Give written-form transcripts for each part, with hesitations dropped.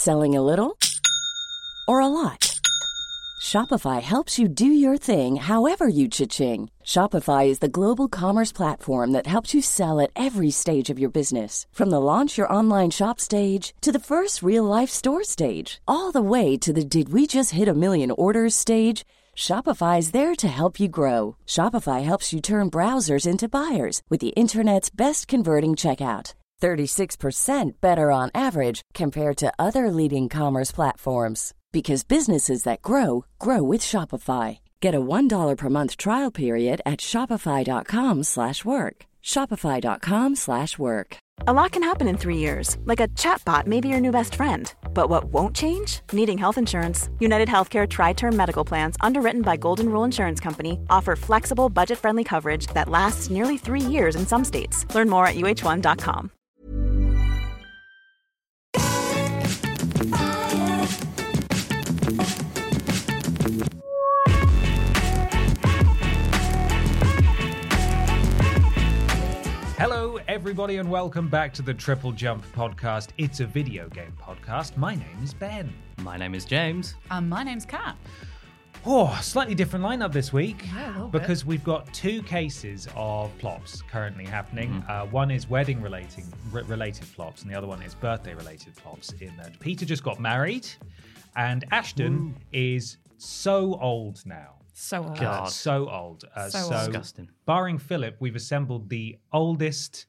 Selling a little or a lot? Shopify helps you do your thing however you cha-ching. Shopify is the global commerce platform that helps you sell at every stage of your business. From the launch your online shop stage to the first real-life store stage, all the way to the did we just hit a million orders stage. Shopify is there to help you grow. Shopify helps you turn browsers into buyers with the internet's best converting checkout. 36% better on average compared to other leading commerce platforms. Because businesses that grow, grow with Shopify. Get a $1 per month trial period at shopify.com/work. Shopify.com/work. A lot can happen in 3 years, like a chatbot may be your new best friend. But what won't change? Needing health insurance. United Healthcare Tri-Term Medical Plans, underwritten by Golden Rule Insurance Company, offer flexible, budget-friendly coverage that lasts nearly 3 years in some states. Learn more at uh1.com. Hello, everybody, and welcome back to the Triple Jump podcast. It's a video game podcast. My name is Ben. My name is James. And my name's Kat. Oh, slightly different lineup this week because we've got two cases of plops currently happening. One is wedding related plops, and the other one is birthday related plops. In that Peter just got married, and Ashton is so old now. So old. God. So old. So disgusting. Barring Philip, we've assembled the oldest,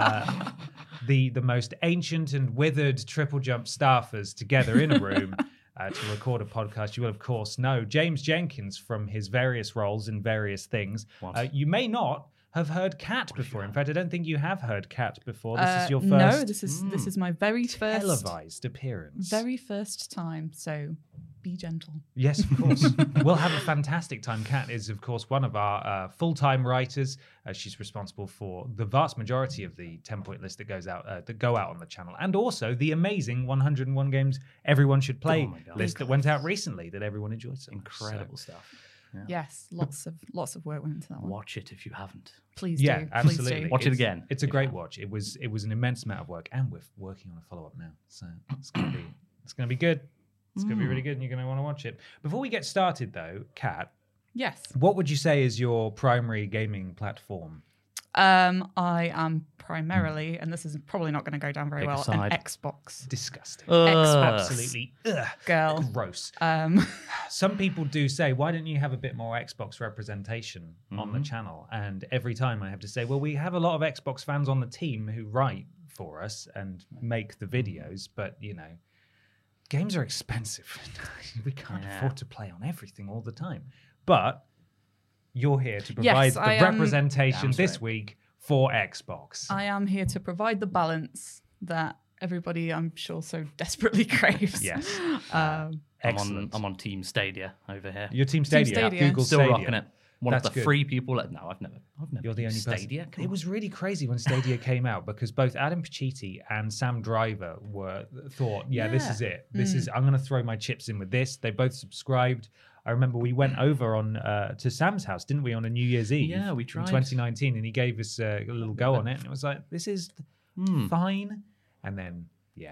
the most ancient and withered Triple Jump staffers together in a room to record a podcast. You will, of course, know James Jenkins from his various roles in various things. You may not have heard Kat before. In fact, I don't think you have heard Kat before. This is your first No, this is my very first televised appearance. Very first time, so be gentle. Yes, of course. We'll have a fantastic time. Kat is, of course, one of our full-time writers. She's responsible for the vast majority of the 10-point list that goes out that go out on the channel, and also the amazing 101 games everyone should play list that went out recently that everyone enjoyed so much. Incredible stuff. Yeah. Yes, lots of work went into that one. Watch it if you haven't. Please Yeah, do. absolutely. Please do. Watch it again. It's a great watch. It was an immense amount of work, and we're working on a follow-up now, so it's gonna be good. It's going to be really good, and you're going to want to watch it. Before we get started, though, Kat, Yes. what would you say is your primary gaming platform? I am primarily, and this is probably not going to go down very Pick a well, side. an Xbox Disgusting. Xbox Absolutely. girl. Gross. Um, Some people do say, why don't you have a bit more Xbox representation on the channel? And every time I have to say, well, we have a lot of Xbox fans on the team who write for us and make the videos, but, you know, games are expensive. We can't afford to play on everything all the time. But you're here to provide the representation this week for Xbox. I am here to provide the balance that everybody, I'm sure, so desperately craves. Yes. I'm on Team Stadia over here. Your Team Stadia, Stadia. Google Still Stadia. rocking it. One That's of the good. free people. No, I've never. You're the only used Stadia. person. It was really crazy when Stadia came out because both Adam Pacitti and Sam Driver thought, this is it. This is. I'm going to throw my chips in with this. They both subscribed. I remember we went over on to Sam's house, didn't we, on a New Year's Eve? Yeah, we tried. In 2019, and he gave us a little go on it, and it was like, this is fine. And then,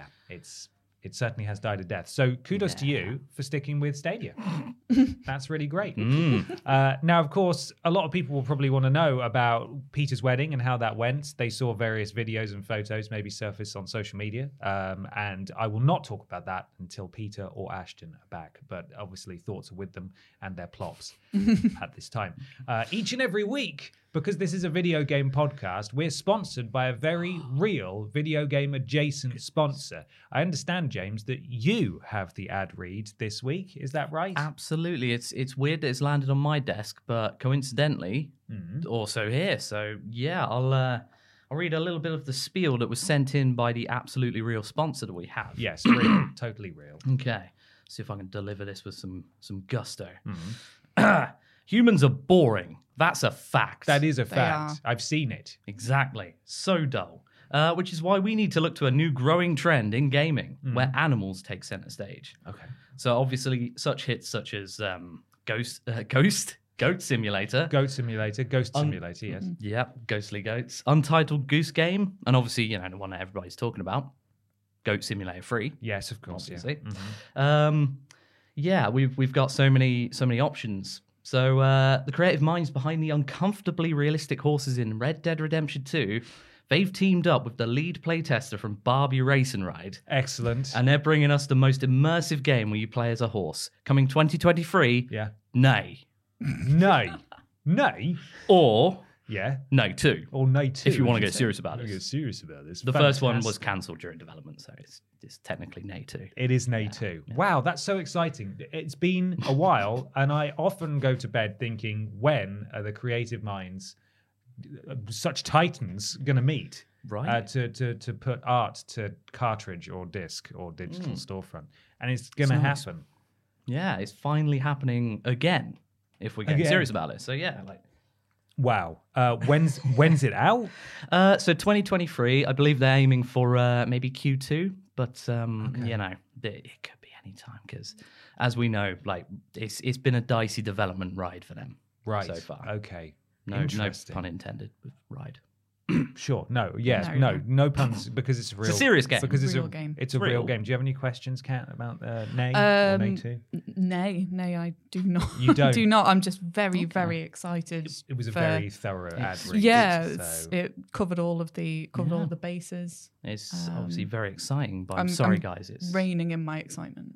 it certainly has died a death. So kudos to you for sticking with Stadia. That's really great. Now, of course, a lot of people will probably want to know about Peter's wedding and how that went. They saw various videos and photos maybe surface on social media. And I will not talk about that until Peter or Ashton are back. But obviously, thoughts are with them and their plops at this time. Each and every week, because this is a video game podcast, we're sponsored by a very real video game adjacent sponsor. I understand, James, that you have the ad read this week. Is that right? Absolutely. It's weird that it's landed on my desk, but coincidentally, also here. So yeah, I'll read a little bit of the spiel that was sent in by the absolutely real sponsor that we have. Yes, real, totally real. Okay. See if I can deliver this with some gusto. Humans are boring. That's a fact. That is a are. fact. I've seen it. Exactly. So dull. Which is why we need to look to a new growing trend in gaming where animals take center stage. Okay. So obviously such hits such as Goat Simulator. Goat Simulator, Ghost Simulator, yes. Yep, Ghostly Goats. Untitled Goose Game. And obviously, the one that everybody's talking about. Goat Simulator 3. Yes, of course. Obviously. Yeah. We've got so many options. So the creative minds behind the uncomfortably realistic horses in Red Dead Redemption 2, they've teamed up with the lead playtester from Barbie Race and Ride. Excellent. And they're bringing us the most immersive game where you play as a horse. Coming 2023, Yeah. Nay. Nay. Nay. Or Yeah. Nay 2. Or nay 2. If you want to as get say. serious about Get it. serious about this. The first one was Fantastic. cancelled during development, so it's technically Nay 2. It is nay 2. Wow, that's so exciting. It's been a while, and I often go to bed thinking, when are the creative minds, such titans, going to meet? Right. To put art to cartridge or disc or digital storefront. And it's going to nice. happen. Yeah, it's finally happening again, if we're getting Again. serious about it. So yeah, like... Wow. When's it out? So 2023, I believe they're aiming for maybe Q2, but you know, it could be any time because, as we know, like it's been a dicey development ride for them Right. so far. Okay. No Interesting. pun intended with ride. Sure. No. Yes. No. No puns because it's a real. serious game. Because it's Real a game. It's a real Real. game. Do you have any questions, Kat, about Nay or Nay 2? Nay, I do not. You don't? do not. I'm just very, very excited. It was a for- very thorough ad read. Yeah, so- it covered all of the bases. It's obviously very exciting, but I'm sorry, guys. It's Raining in my excitement.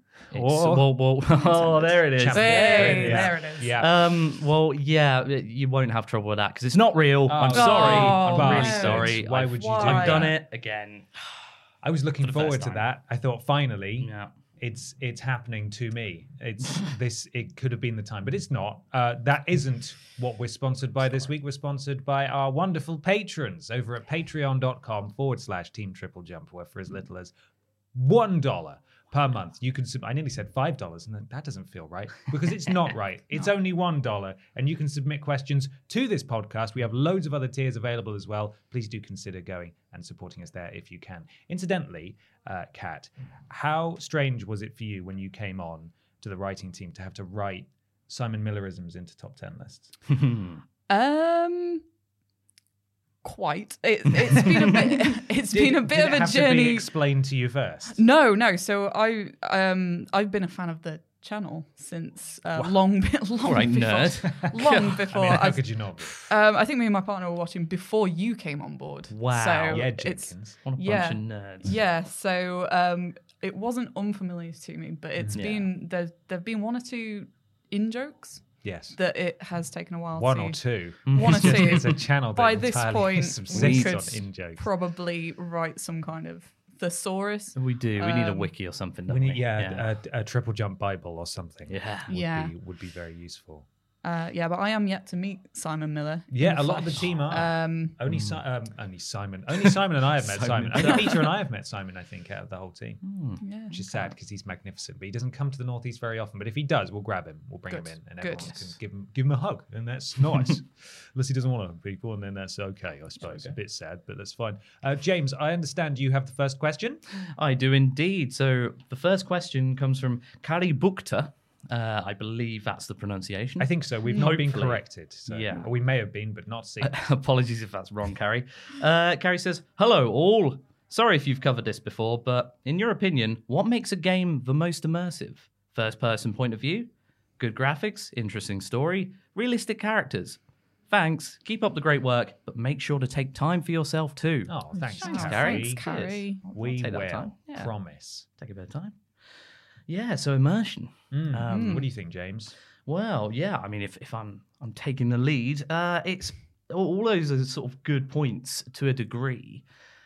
oh, there it is. Champion. Hey, Yeah. there it is. Yeah. Well, yeah, you won't have trouble with that because it's not real. I'm Oh, sorry. I'm really bastards. sorry. Why I've- would you do I've that? done it again. I was looking the forward first to time. that. I thought finally, Yeah. it's happening to me. It's this. It could have been the time, but it's not. That isn't what we're sponsored by this week. We're sponsored by our wonderful patrons over at patreon.com/Team Triple Jump, where for as little as $1 per month you can. I nearly said $5, and that doesn't feel right because it's not right. It's only $1, and you can submit questions to this podcast. We have loads of other tiers available as well. Please do consider going and supporting us there if you can. Incidentally, Kat, how strange was it for you when you came on to the writing team to have to write Simon Millerisms into top 10 lists? Quite. It's been a bit. It's been a bit Did of it a have journey. to be explained to you first? No. So I've been a fan of the channel since long before. Right, nerd. Long before. I mean, how I've- could you not be? I think me and my partner were watching before you came on board. Wow. So Yeah, it's Jenkins. What a bunch Yeah. of nerds. yeah. So it wasn't unfamiliar to me, but it's Yeah. been there've been one or two in jokes Yes. that it has taken a while. One to, or two. One or It's just- two. It's a channel that By this entirely point, subsists we on could in-jokes. probably write some kind of thesaurus. We do. We need a wiki or something, don't We we? need, a triple jump Bible or something. Yeah. Yeah. Would be very useful. Yeah, but I am yet to meet Simon Miller. Yeah, in a lot of the flesh. team are. Only Simon. Only Simon and I have met Simon. Only Peter and I have met Simon, I think, out of the whole team. Yeah, Which is sad because he's magnificent. But he doesn't come to the Northeast very often. But if he does, we'll grab him. We'll bring him Good. in. And Good. everyone can give him a hug. And that's nice. Unless he doesn't want to hug people. And then that's okay, I suppose. A bit sad, but that's fine. James, I understand you have the first question. I do indeed. So the first question comes from Kari Bukta. I believe that's the pronunciation. I think so. We've not been Hopefully. corrected. So. Yeah. Or we may have been, but not seen. Apologies if that's wrong, Carrie. Carrie says, "Hello, all. Sorry if you've covered this before, but in your opinion, what makes a game the most immersive? First-person point of view, good graphics, interesting story, realistic characters. Thanks. Keep up the great work, but make sure to take time for yourself too. Oh, thanks, Thanks, Carrie. thanks, Carrie. We take that will. time. Yeah. Promise. Take a bit of time. Yeah. So immersion. What do you think, James? Well, yeah. I mean, if I'm taking the lead, it's all those are sort of good points to a degree.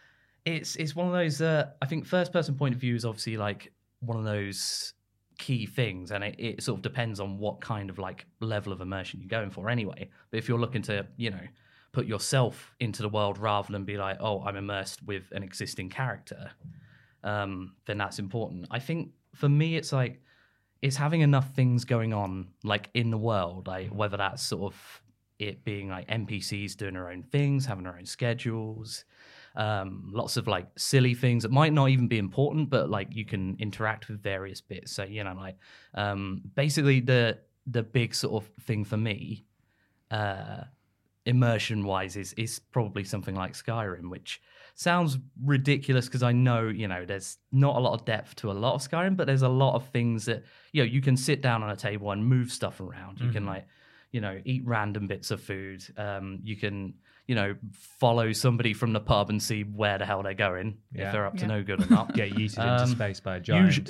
It's one of those. I think first person point of view is obviously like one of those key things, and it sort of depends on what kind of like level of immersion you're going for anyway. But if you're looking to put yourself into the world rather than be like, oh, I'm immersed with an existing character, then that's important. I think for me, it's like it's having enough things going on like in the world, like whether that's sort of it being like NPCs doing their own things, having their own schedules, lots of like silly things that might not even be important, but like you can interact with various bits. So like basically the big sort of thing for me immersion-wise is probably something like Skyrim, which sounds ridiculous because I know, there's not a lot of depth to a lot of Skyrim, but there's a lot of things that, you can sit down on a table and move stuff around. You can eat random bits of food. You can, follow somebody from the pub and see where the hell they're going, if they're up to no good or not. Get yeeted into space by a giant.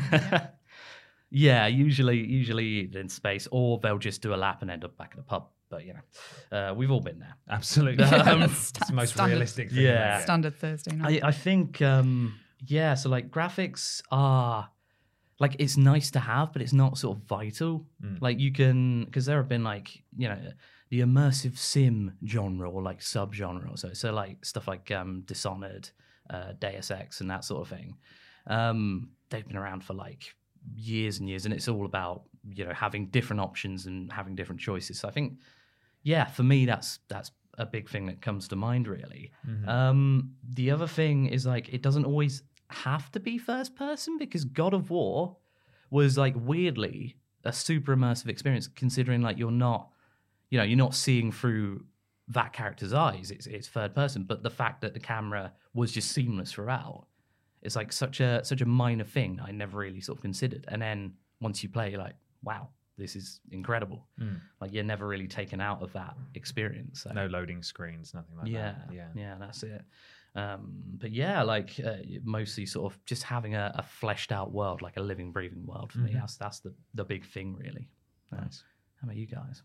Usually in space, or they'll just do a lap and end up back at the pub. But we've all been there. Absolutely. It's the most Standard. realistic thing. Yeah. Standard Thursday night. I think, so like graphics are, like, it's nice to have, but it's not sort of vital. Like you can, because there have been like, the immersive sim genre or like sub-genre. So like stuff like Dishonored, Deus Ex and that sort of thing. They've been around for like years and years, and it's all about, having different options and having different choices. So I think, for me, that's a big thing that comes to mind, really. The other thing is, like, it doesn't always have to be first person, because God of War was, like, weirdly a super immersive experience, considering, like, you're not seeing through that character's eyes. It's third person, but the fact that the camera was just seamless throughout, it's like such a minor thing I never really sort of considered. And then once you play, you're like, wow, this is incredible. Like, you're never really taken out of that experience. So. No loading screens, nothing like that. Yeah, that's it. But mostly sort of just having a fleshed out world, like a living, breathing world for me. That's the big thing, really. Nice. How about you guys?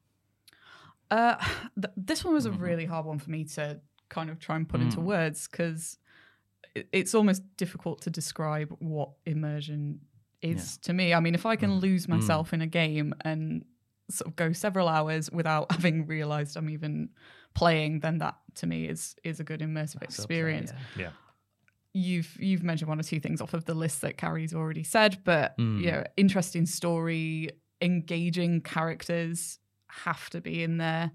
This one was a really hard one for me to kind of try and put into words, because it's almost difficult to describe what immersion is to me. I mean, if I can lose myself in a game and sort of go several hours without having realized I'm even playing, then that to me is a good immersive experience. Yeah. You've mentioned one or two things off of the list that Carrie's already said, but interesting story, engaging characters have to be in there.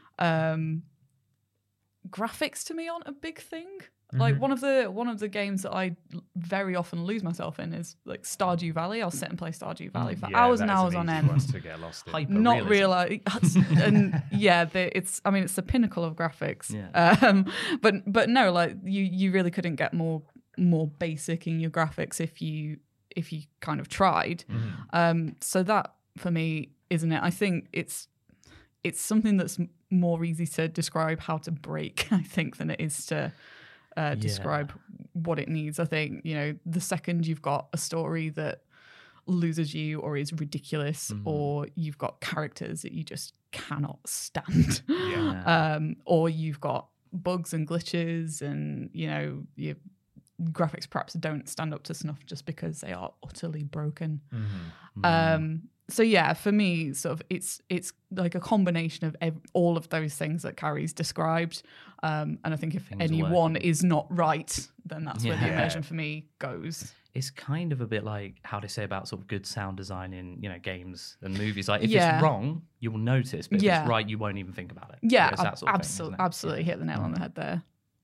Graphics to me aren't a big thing. Like one of the games that I very often lose myself in is like Stardew Valley. I'll sit and play Stardew Valley for hours and hours on end. To get lost in. Not realize, and it's the pinnacle of graphics. But no, like you really couldn't get more basic in your graphics if you kind of tried. So that for me, isn't it? I think it's something that's more easy to describe how to break, I think, than it is to describe what it needs. I think, the second you've got a story that loses you or is ridiculous, or you've got characters that you just cannot stand, or you've got bugs and glitches, and, your graphics perhaps don't stand up to snuff just because they are utterly broken. So for me, sort of, it's like a combination of all of those things that Carrie's described, and I think if any one is not right, then that's where the immersion for me goes. It's kind of a bit like how they say about sort of good sound design in games and movies. Like, if it's wrong, you will notice, but if it's right, you won't even think about it. Yeah, that sort of thing, absolutely hit the nail on the head there.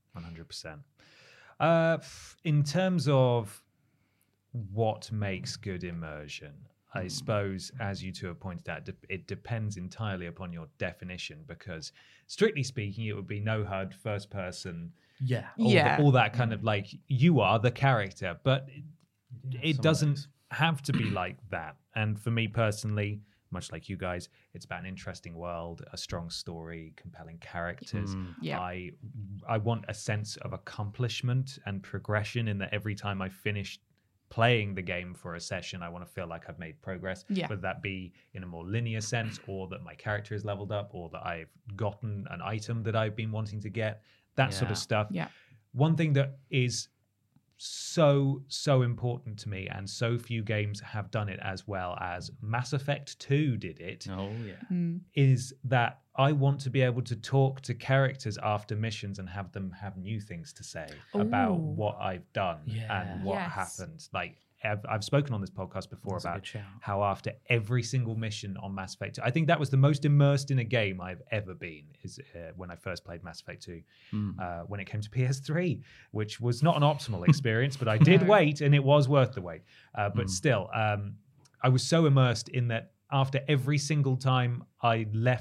100%. In terms of what makes good immersion, I suppose, as you two have pointed out, it depends entirely upon your definition, because strictly speaking, it would be no HUD, first person, all that kind of, like, you are the character, but it doesn't have to be like that. And for me personally, much like you guys, it's about an interesting world, a strong story, compelling characters. I want a sense of accomplishment and progression in that every time I finish playing the game for a session, I want to feel like I've made progress, whether that be in a more linear sense, or that my character is leveled up, or that I've gotten an item that I've been wanting to get, that sort of stuff. One thing that is so important to me, and so few games have done it as well as Mass Effect 2 did it, is that I want to be able to talk to characters after missions and have them have new things to say about what I've done and what happened. Like, I've spoken on this podcast before about how after every single mission on Mass Effect 2, I think that was the most immersed in a game I've ever been, is when I first played Mass Effect 2, when it came to PS3, which was not an optimal experience, but I did wait, and it was worth the wait. But still, I was so immersed in that after every single time I left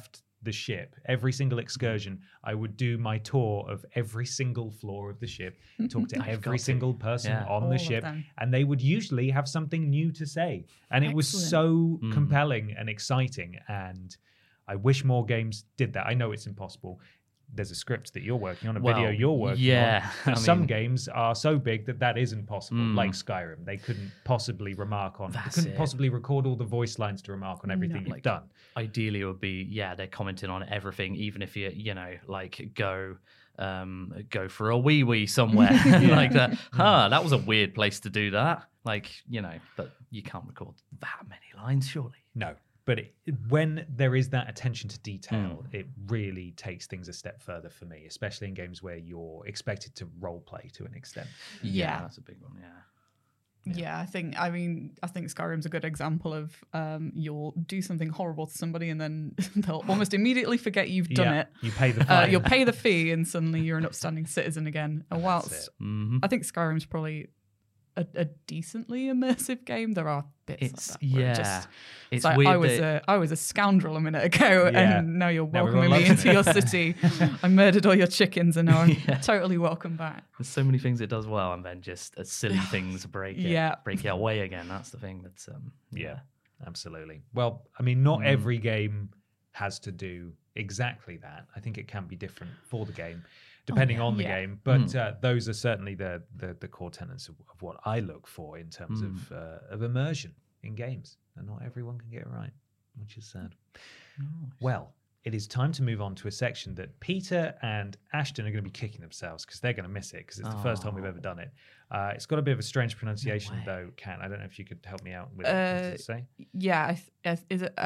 the ship, every single excursion, I would do my tour of every single floor of the ship, talk to every single person on All the of ship, them. and they would usually have something new to say. And it was so compelling and exciting. And I wish more games did that. I know it's impossible. There's a script that you're working on, a video you're working on. But some games are so big that isn't possible, like Skyrim. They couldn't possibly remark on, they couldn't possibly record all the voice lines to remark on everything you've done. Ideally, it would be, they're commenting on everything, even if you know, like go for a wee somewhere like that. That was a weird place to do that. Like, you know, but you can't record that many lines, surely. No. But when there is that attention to detail, it really takes things a step further for me, especially in games where you're expected to role play to an extent. Yeah. That's a big one. Yeah, I think Skyrim's a good example of you'll do something horrible to somebody and then they'll almost immediately forget you've done it. You pay the fine. You'll pay the fee and suddenly you're an upstanding citizen again. And whilst I think Skyrim's probably a decently immersive game, there are bits like that. It's like, weird. I was a scoundrel a minute ago, and now you're welcoming me loves into your city. I murdered all your chickens, and now I'm totally welcome back. There's so many things it does well, and then just silly things break it away again. That's the thing. That's absolutely. Well, I mean, not every game has to do exactly that. I think it can be different for the game, depending on the game. But those are certainly the core tenets of what I look for in terms of immersion in games. And not everyone can get it right, which is sad. Nice. Well, it is time to move on to a section that Peter and Ashton are going to be kicking themselves because they're going to miss it because it's the first time we've ever done it. It's got a bit of a strange pronunciation, though, Kat. I don't know if you could help me out with it. What does it say? Yeah, is it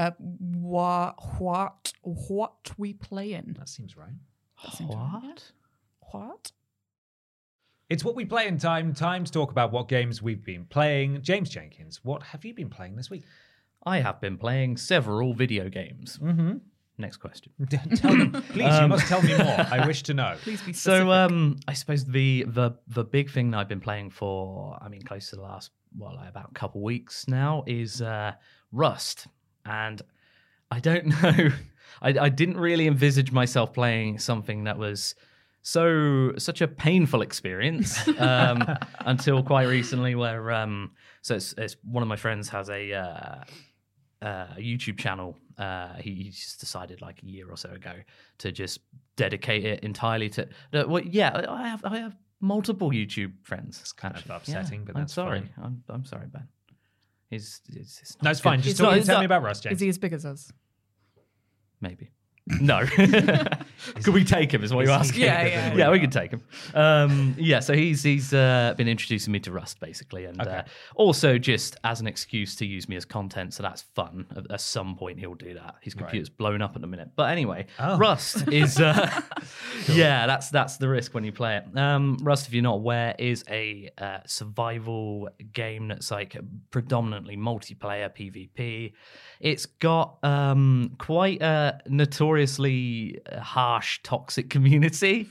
what we playing? That seems right. What? It's what we play in time. Time to talk about what games we've been playing. James Jenkins, what have you been playing this week? I have been playing several video games. Next question. Tell me, please. You must tell me more. I wish to know. Please be specific. So, I suppose the big thing that I've been playing for, close to the last about a couple weeks now, is Rust, and I don't know. I didn't really envisage myself playing something that was such a painful experience until quite recently, where it's one of my friends has a YouTube channel. He just decided like a year or so ago to just dedicate it entirely to. I have multiple YouTube friends. It's kind of upsetting, but that's I'm sorry. fine. I'm sorry, Ben. It's no, it's fine. Just tell me about Rust, James. Is he as big as us? Maybe. No. Could we take him is what you're asking? Yeah, we can take him. So he's been introducing me to Rust, basically. And also just as an excuse to use me as content. So that's fun. At some point, he'll do that. His computer's blown up at the minute. But anyway, Rust is... that's the risk when you play it. Rust, if you're not aware, is a survival game that's like predominantly multiplayer PvP. It's got quite a notoriously harsh, toxic community,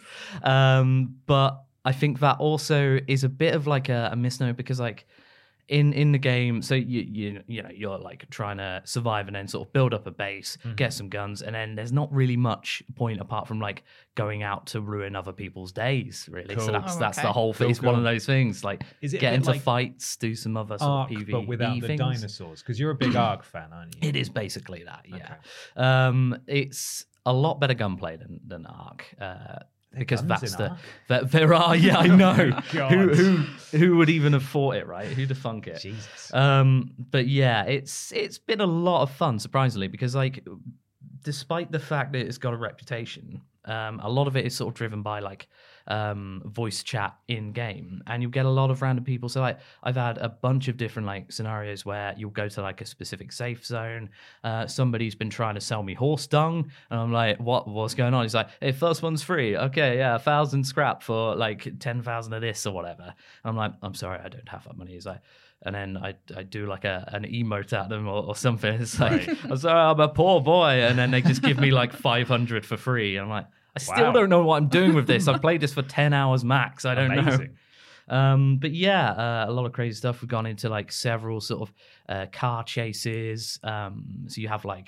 but I think that also is a bit of like a misnomer because like in the game, so you know you're like trying to survive and then sort of build up a base, get some guns, and then there's not really much point apart from like going out to ruin other people's days, really. Cool. So that's the whole thing. It's one of those things like get into like fights, do some other sort of PvE but without the things. Dinosaurs, because you're a big Ark fan, aren't you? It is basically that, yeah. Okay. It's a lot better gunplay than Ark. Because guns that's in Ark? that there are, yeah, I know. God. who would even have thought it, right? Who'd have thunk it? Jesus. But yeah, it's been a lot of fun, surprisingly, because like, despite the fact that it's got a reputation, a lot of it is sort of driven by like voice chat in game, and you get a lot of random people. So like, I've had a bunch of different like scenarios where you'll go to like a specific safe zone. Somebody's been trying to sell me horse dung, and I'm like, what's going on? He's like, hey, first one's free. Okay, yeah, 1,000 scrap for like 10,000 of this or whatever. And I'm like, I'm sorry, I don't have that money. He's like, and then I do like an emote at them or something. It's like, I'm sorry, I'm a poor boy. And then they just give me like 500 for free. And I'm like, I still don't know what I'm doing with this. I've played this for 10 hours max. I don't know. But yeah, a lot of crazy stuff. We've gone into like several sort of car chases. So you have like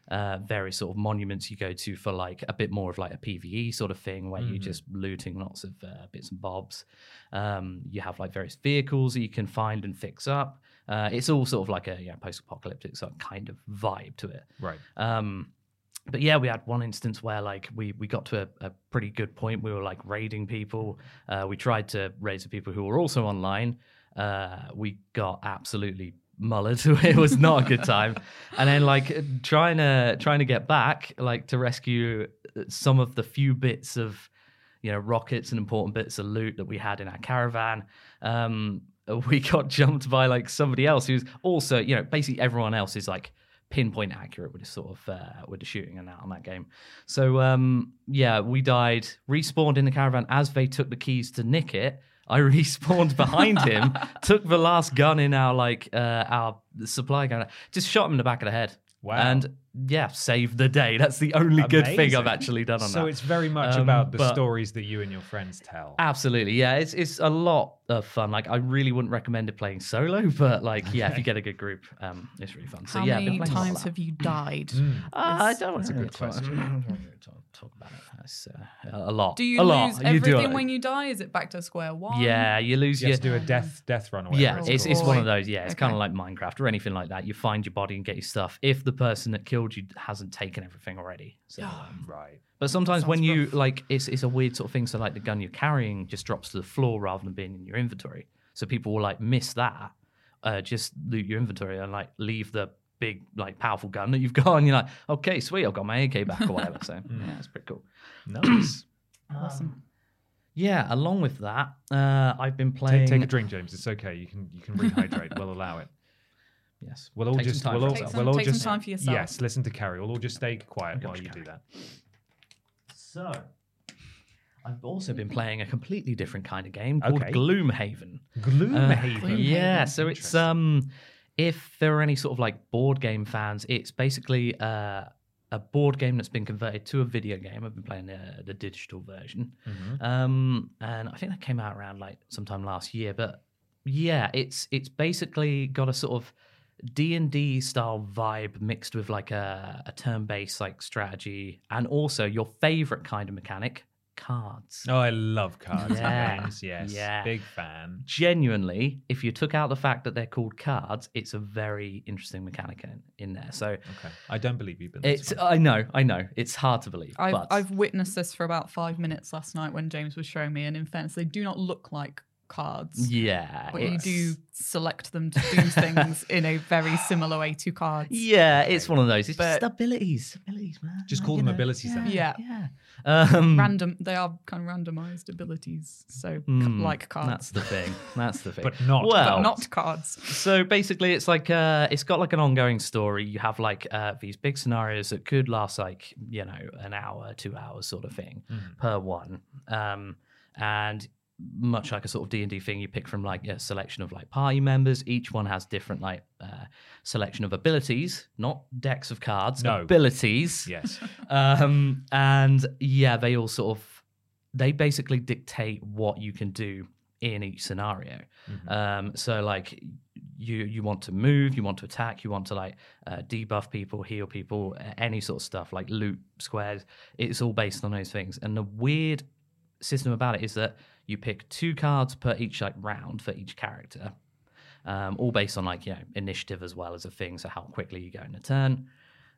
various sort of monuments you go to for like a bit more of like a PvE sort of thing where you're just looting lots of bits and bobs. You have like various vehicles that you can find and fix up. It's all sort of like a post-apocalyptic sort of kind of vibe to it. Right. But yeah, we had one instance where like we got to a pretty good point. We were like raiding people. We tried to raid some people who were also online. We got absolutely mullered. It was not a good time. And then like trying to get back, like to rescue some of the few bits of, rockets and important bits of loot that we had in our caravan. We got jumped by like somebody else who's also, basically everyone else is like pinpoint accurate with the sort of with the shooting and that on that game. So we died, respawned in the caravan as they took the keys to nick it. I respawned behind him, took the last gun in our supply gun, just shot him in the back of the head. Wow. And saved the day. That's the only good thing I've actually done on that. So it's very much about the stories that you and your friends tell. Absolutely, yeah. It's a lot of fun. Like, I really wouldn't recommend it playing solo, but like, if you get a good group, it's really fun. So how many times have you died? I don't want That's a good question. Talk about it. It's a lot. Do you lose everything when you die? Is it back to square one? Yeah, you lose. You have to do a death run. Or whatever it's one of those. Yeah, it's kind of like Minecraft or anything like that. You find your body and get your stuff. If the person that killed you hasn't taken everything already, so right. But sometimes when you like, it's a weird sort of thing. So like the gun you're carrying just drops to the floor rather than being in your inventory. So people will like miss that, just loot your inventory and like leave the big like powerful gun that you've got, and you're like, okay, sweet, I've got my AK back or whatever. So yeah, it's pretty cool. Nice. Awesome. Yeah, along with that, I've been playing. Take a drink, James. It's okay. You can rehydrate. We'll allow it. Yes, we'll all take some time for yourself. Yes, listen to Carrie. We'll all just stay quiet while you do that. So, I've also been playing a completely different kind of game called Gloomhaven. Gloomhaven. Yeah, so it's if there are any sort of like board game fans, it's basically a board game that's been converted to a video game. I've been playing the digital version, and I think that came out around like sometime last year. But yeah, it's basically got a sort of D&D style vibe mixed with like a turn-based like strategy, and also your favorite kind of mechanic, cards. Oh, I love cards. Yeah. Games. Yes. Yeah. Big fan. Genuinely, if you took out the fact that they're called cards, it's a very interesting mechanic in there. So okay, I don't believe you, but I know. It's hard to believe. I've witnessed this for about 5 minutes last night when James was showing me, and in fairness, they do not look like cards. Yeah. But you do select them to do things in a very similar way to cards. Yeah, it's one of those. It's just abilities, man. Just call them abilities then. Yeah. Random. They are kind of randomized abilities. So like cards. That's the thing. But not cards. So basically, it's like it's got like an ongoing story. You have like these big scenarios that could last like an hour, 2 hours sort of thing per one, and much like a sort of D&D thing, you pick from like a selection of like party members. Each one has different like selection of abilities, not decks of cards, abilities. Yes. And yeah, they basically dictate what you can do in each scenario. So like you want to move, you want to attack, you want to like debuff people, heal people, any sort of stuff, like loot squares. It's all based on those things. And the weird system about it is that you pick 2 cards per each like round for each character, all based on like initiative as well as a thing, so how quickly you go in a turn.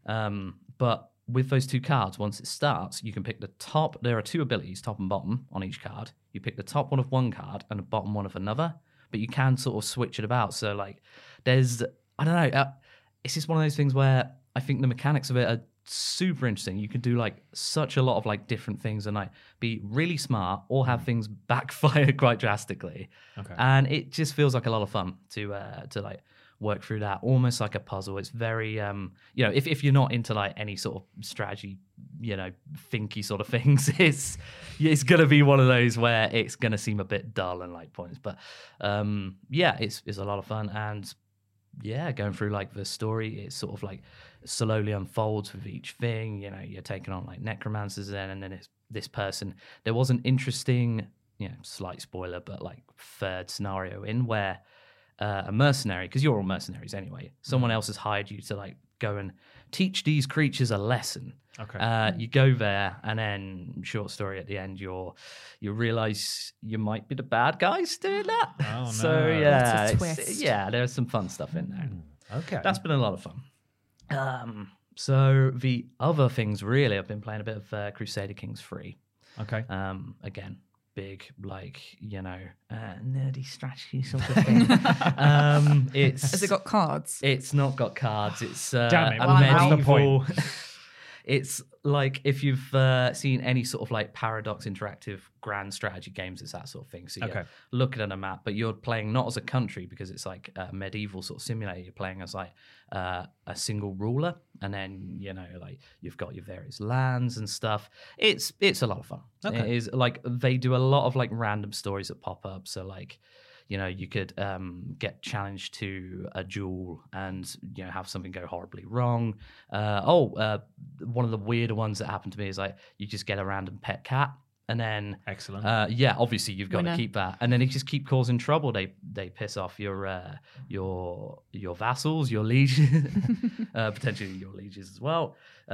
But with those 2 cards, once it starts, you can pick the top. There are 2 abilities, top and bottom, on each card. You pick the top one of one card and the bottom one of another, but you can sort of switch it about. So like, there's I don't know. It's just one of those things where I think the mechanics of it are super interesting. You can do like such a lot of like different things and like be really smart or have things backfire quite drastically. Okay. And it just feels like a lot of fun to like work through that, almost like a puzzle. It's very if you're not into like any sort of strategy, thinky sort of things, it's gonna be one of those where it's gonna seem a bit dull and like pointless. But it's a lot of fun. And yeah, going through like the story, it's sort of like slowly unfolds with each thing. You're taking on like necromancers then, and then it's this person. There was an interesting, slight spoiler, but like third scenario in where a mercenary, because you're all mercenaries anyway, someone else has hired you to like go and teach these creatures a lesson. Okay. You go there, and then short story at the end, you realize you might be the bad guys doing that. Oh, no. So yeah, What a twist. there's some fun stuff in there. Okay. That's been a lot of fun. So the other things, really, I've been playing a bit of Crusader Kings 3. okay. Again, big, like, nerdy strategy sort of thing. Has it got cards? It's not got cards. It's Damn it, a well, that's the medieval. point. It's like if you've seen any sort of like Paradox Interactive grand strategy games, it's that sort of thing. So you're Okay. looking at a map, but you're playing not as a country because it's like a medieval sort of simulator. You're playing as like a single ruler, and then like you've got your various lands and stuff. It's a lot of fun. Okay. It is like they do a lot of like random stories that pop up. So like. You could get challenged to a duel and have something go horribly wrong. One of the weirder ones that happened to me is like you just get a random pet cat, and then Excellent. obviously you've got Winner. to keep that, and then they just keep causing trouble. They piss off your vassals, your lieges, potentially your lieges as well.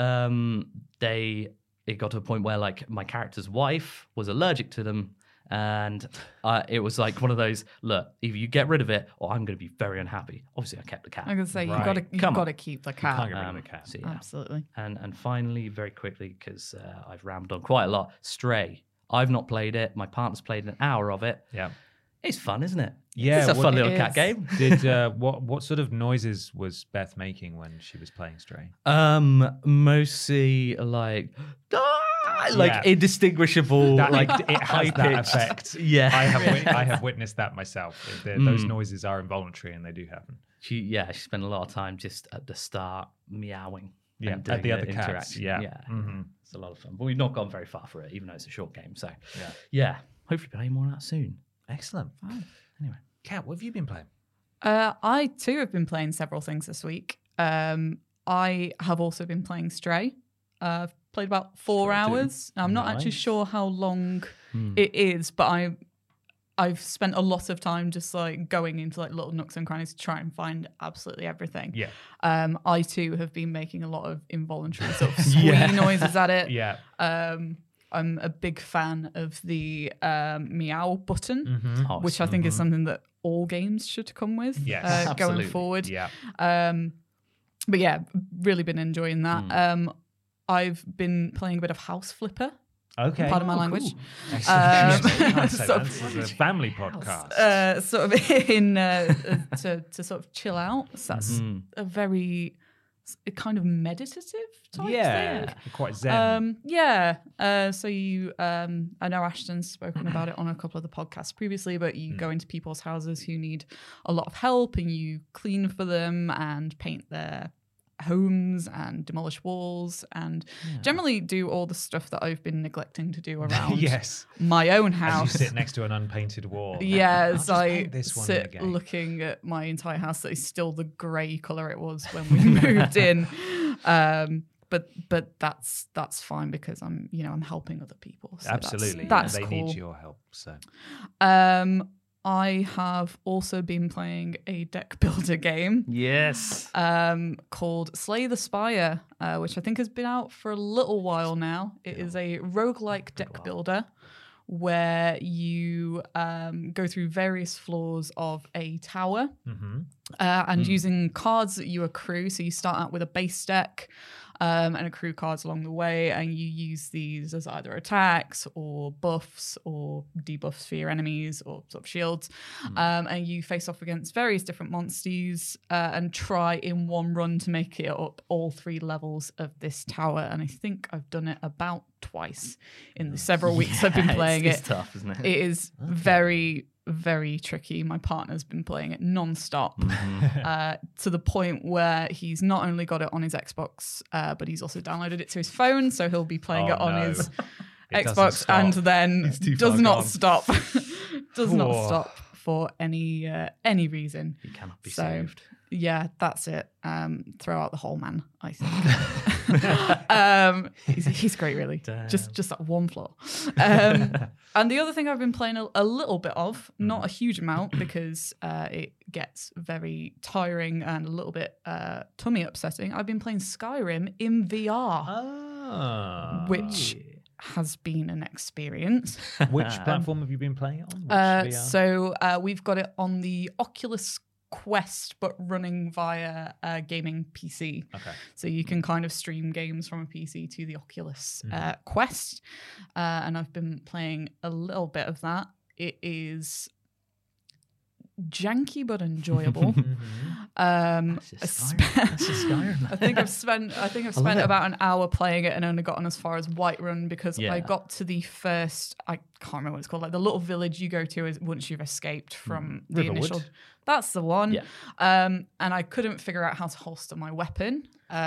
It got to a point where like my character's wife was allergic to them. And it was like one of those, look, either you get rid of it or I'm going to be very unhappy. Obviously, I kept the cat. I'm gonna say Right. you've Come got on. to keep the Can't cat. get rid of the cat. So, yeah. Absolutely. And finally, very quickly, because I've rambled on quite a lot, Stray. I've not played it. My partner's played an hour of it. Yeah. It's fun, isn't it? Yeah, It's a what fun it little cat is. game. Did what sort of noises was Beth making when she was playing Stray? Mostly like Yeah. indistinguishable, That, like it has that high-pitched. effect. Yeah. I have witnessed that myself. Those noises are involuntary and they do happen. She spent a lot of time just at the start meowing. Yeah, and at doing the other cats, interaction. yeah. Mhm. It's a lot of fun. But we've not gone very far for it, even though it's a short game. So Yeah. hopefully play more of that soon. Excellent. Anyway. Kat, what have you been playing? I too have been playing several things this week. I have also been playing Stray. I've played about 4 hours. I'm not actually Nice. sure how long it is, but I've spent a lot of time just like going into like little nooks and crannies to try and find absolutely everything. Yeah. I too have been making a lot of involuntary sort of squeaky noises at it. Yeah. I'm a big fan of the meow button, Mm-hmm. which I think is something that all games should come with Yes. going Absolutely. forward. Yeah. But yeah, really been enjoying that. I've been playing a bit of House Flipper. Okay. Pardon my language. Excellent. Can't say sort that. of- This is a family podcast. Sort of in to sort of chill out. So that's a very kind of meditative type Yeah. thing. Quite zen. So you, I know Ashton's spoken about it on a couple of the podcasts previously, but you go into people's houses who need a lot of help and you clean for them and paint their homes and demolish walls and generally do all the stuff that I've been neglecting to do around Yes. my own As house. you sit next to an unpainted wall. Yeah, I'll as just I paint this one sit again. looking at my entire house that is still the grey colour it was when we moved in. But that's fine because I'm helping other people. So Absolutely. That's and they cool. need your help. So I have also been playing a deck builder game Yes. called Slay the Spire, which I think has been out for a little while now. It is a roguelike deck builder where you go through various floors of a tower and using cards that you accrue. So you start out with a base deck and accrue cards along the way, and you use these as either attacks or buffs or debuffs for your enemies or sort of shields. And you face off against various different monsters and try in one run to make it up all 3 levels of this tower. And I think I've done it about twice in the several weeks I've been playing it's it. tough, isn't it? It is very, very tricky. My partner's been playing it non-stop to the point where he's not only got it on his Xbox, but he's also downloaded it to his phone. So he'll be playing it on his It doesn't Xbox stop. and then It's too does far not gone. stop. Does not Poor. stop for any reason. You cannot be So, saved. yeah, that's it. Throw out the whole man, I think. He's great, really. Damn. Just that one flaw. And the other thing I've been playing a little bit of, not a huge amount, because it gets very tiring and a little bit tummy upsetting. I've been playing Skyrim in VR, which has been an experience. Which platform have you been playing it on? Which VR? So we've got it on the Oculus Quest, but running via a gaming PC. Okay. So you can kind of stream games from a PC to the Oculus Quest. And I've been playing a little bit of that. It is janky but enjoyable. That's a Skyrim. I think I've spent about an hour playing it and only gotten as far as Whiterun because I got to the first, I can't remember what it's called, like the little village you go to is once you've escaped from the Riverwood. initial. That's the one. Yeah. And I couldn't figure out how to holster my weapon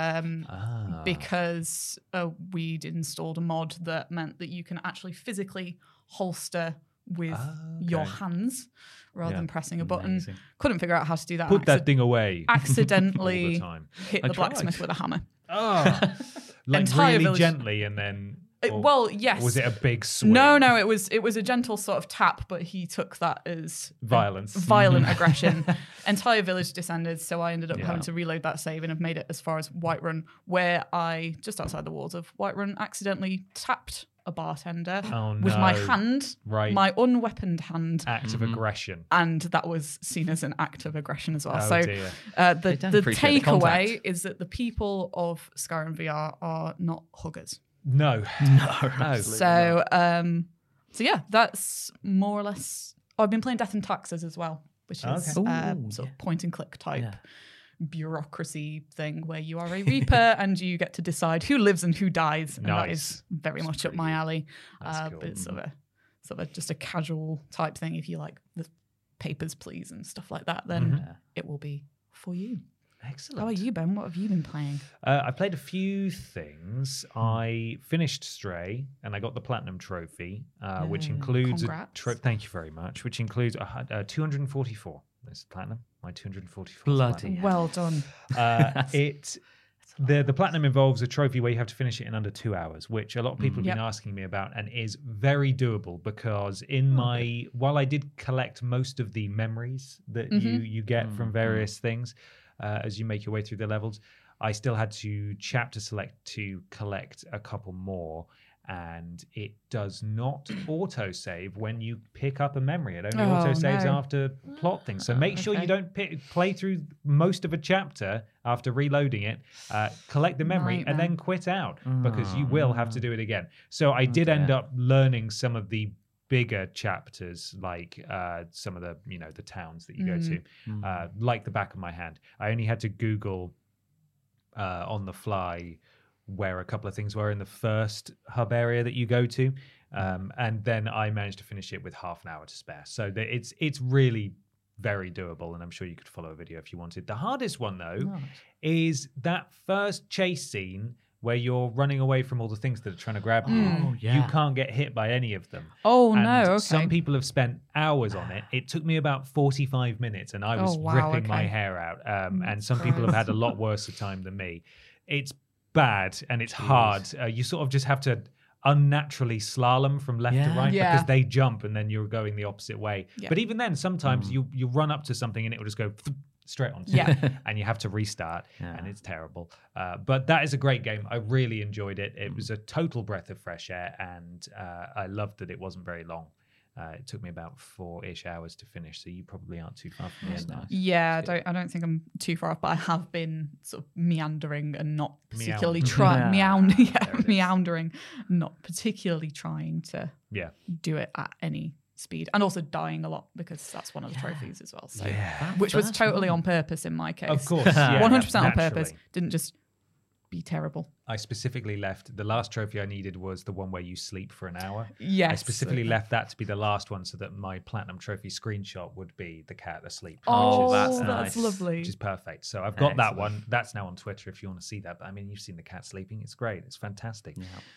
because we'd installed a mod that meant that you can actually physically holster with your hands rather than pressing a button. Amazing. Couldn't figure out how to do that. Put that thing away. Accidentally All the time. hit the blacksmith with a hammer. Oh, like Entire really village- gently, and then. Well, yes. Or was it a big swing? No, it was a gentle sort of tap, but he took that as Violence. violent aggression. Entire village descended, so I ended up Yeah. having to reload that save and have made it as far as Whiterun, where I, just outside the walls of Whiterun, accidentally tapped a bartender with my no. hand, Right. my unweaponed hand. Act of aggression. And that was seen as an act of aggression as well. Oh, so dear. the don't appreciate the takeaway contact. is that the people of Skyrim VR are not huggers. No. So yeah, that's more or less. Oh, I've been playing Death and Taxes as well, which is Okay. sort of point and click type Yeah. bureaucracy thing where you are a reaper and you get to decide who lives and who dies, and that Nice. is very much up my alley. That's cool. But it's sort of just a casual type thing. If you like the Papers, Please and stuff like that, then it will be for you. Excellent. How are you, Ben? What have you been playing? I played a few things. I finished Stray, and I got the Platinum Trophy, which includes Congrats. thank you very much. Which includes 244. That's Platinum. My 244. Bloody Well done. The Platinum involves a trophy where you have to finish it in under 2 hours, which a lot of people have been asking me about, and is very doable because while I did collect most of the memories that you get from various things. As you make your way through the levels, I still had to chapter select to collect a couple more, and it does not autosave when you pick up a memory. It only autosaves after plot things. So make sure you don't play through most of a chapter after reloading it, collect the memory, and then quit out because you will have to do it again. So I did end up learning some of the bigger chapters, like some of the the towns that you go to, like the back of my hand. I only had to Google on the fly where a couple of things were in the first hub area that you go to, and then I managed to finish it with half an hour to spare. So it's really very doable, and I'm sure you could follow a video if you wanted. The hardest one though is that first chase scene where you're running away from all the things that are trying to grab you. Oh, yeah. You can't get hit by any of them. Oh, And no, okay. Some people have spent hours on it. It took me about 45 minutes, and I was ripping my hair out. And some people have had a lot worse a time than me. It's bad, and it's hard. You sort of just have to unnaturally slalom from left to right because they jump, and then you're going the opposite way. Yeah. But even then, sometimes you run up to something, and it will just go straight onto you, and you have to restart, and it's terrible. But that is a great game. I really enjoyed it. It was a total breath of fresh air, and I loved that it wasn't very long. It took me about 4-ish hours to finish, so you probably aren't too far from us now. Yeah, I don't think I'm too far off, but I have been sort of meandering and not particularly meandering, not particularly trying to do it at any speed, and also dying a lot because that's one of the trophies as well. So, which was totally on purpose in my case. Of course, 100% on naturally. purpose. Didn't just be terrible. I specifically left the last trophy I needed was the one where you sleep for an hour. Yes. I specifically left that to be the last one so that my platinum trophy screenshot would be the cat asleep. Oh, that's that's nice. lovely. Which is perfect. So I've got that Excellent. one. That's now on Twitter if you want to see that. But I mean, you've seen the cat sleeping. It's great. It's fantastic.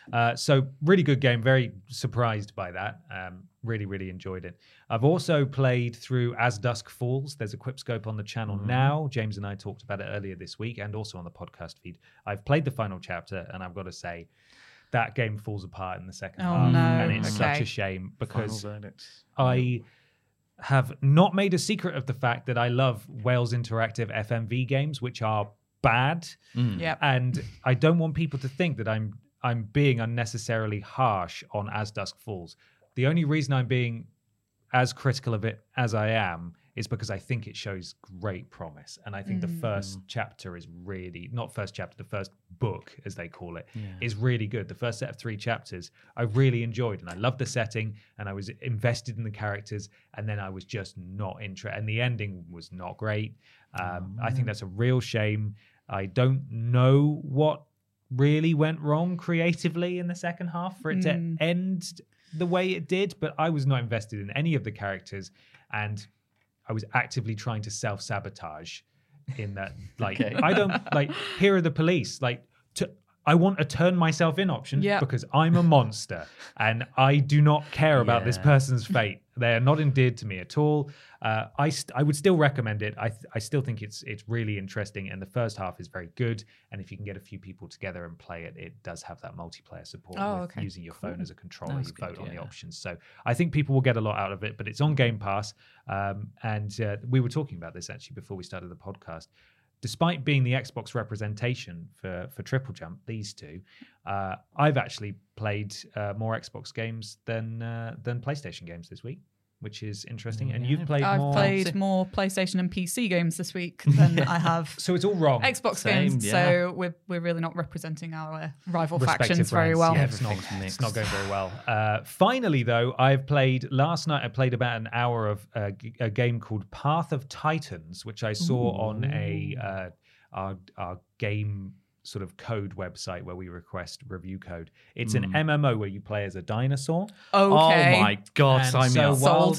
So really good game. Very surprised by that. Really, really enjoyed it. I've also played through As Dusk Falls. There's a Quipscope on the channel now. James and I talked about it earlier this week and also on the podcast feed. I've played the final chapter and I've got to say that game falls apart in the second Oh, half. no. And it's such Okay. a shame because Final verdict. I have not made a secret of the fact that I love Wales Interactive FMV games, which are bad. Yep. And I don't want people to think that I'm being unnecessarily harsh on As Dusk Falls. The only reason I'm being as critical of it as I am is because I think it shows great promise. And I think the first chapter is really, not first chapter, the first book, as they call it, is really good. The first set of 3 chapters I really enjoyed. And I loved the setting and I was invested in the characters. And then I was just not interested. And the ending was not great. I think that's a real shame. I don't know what really went wrong creatively in the second half for it to end the way it did, but I was not invested in any of the characters and I was actively trying to self-sabotage in that, like, I don't, like, here are the police, like, I want a turn myself in option because I'm a monster and I do not care about this person's fate. They are not endeared to me at all. I would still recommend it. I still think it's really interesting and the first half is very good. And if you can get a few people together and play it, it does have that multiplayer support with using your phone as a controller. That's you vote good, on the options. So I think people will get a lot out of it, but it's on Game Pass. And we were talking about this actually before we started the podcast. Despite being the Xbox representation for Triple Jump, these two, I've actually played more Xbox games than PlayStation games this week, which is interesting. And you've played I've more. played more PlayStation and PC games this week than I have So it's all wrong. Xbox Same, games. yeah. So we're really not representing our rival Respective factions very brands. well. Yeah, Everything's it's not going very well. Finally, though, last night I played about an hour of a game called Path of Titans, which I saw on our game sort of code website where we request review code. It's an MMO where you play as a dinosaur. Okay. Oh my God, And sign me so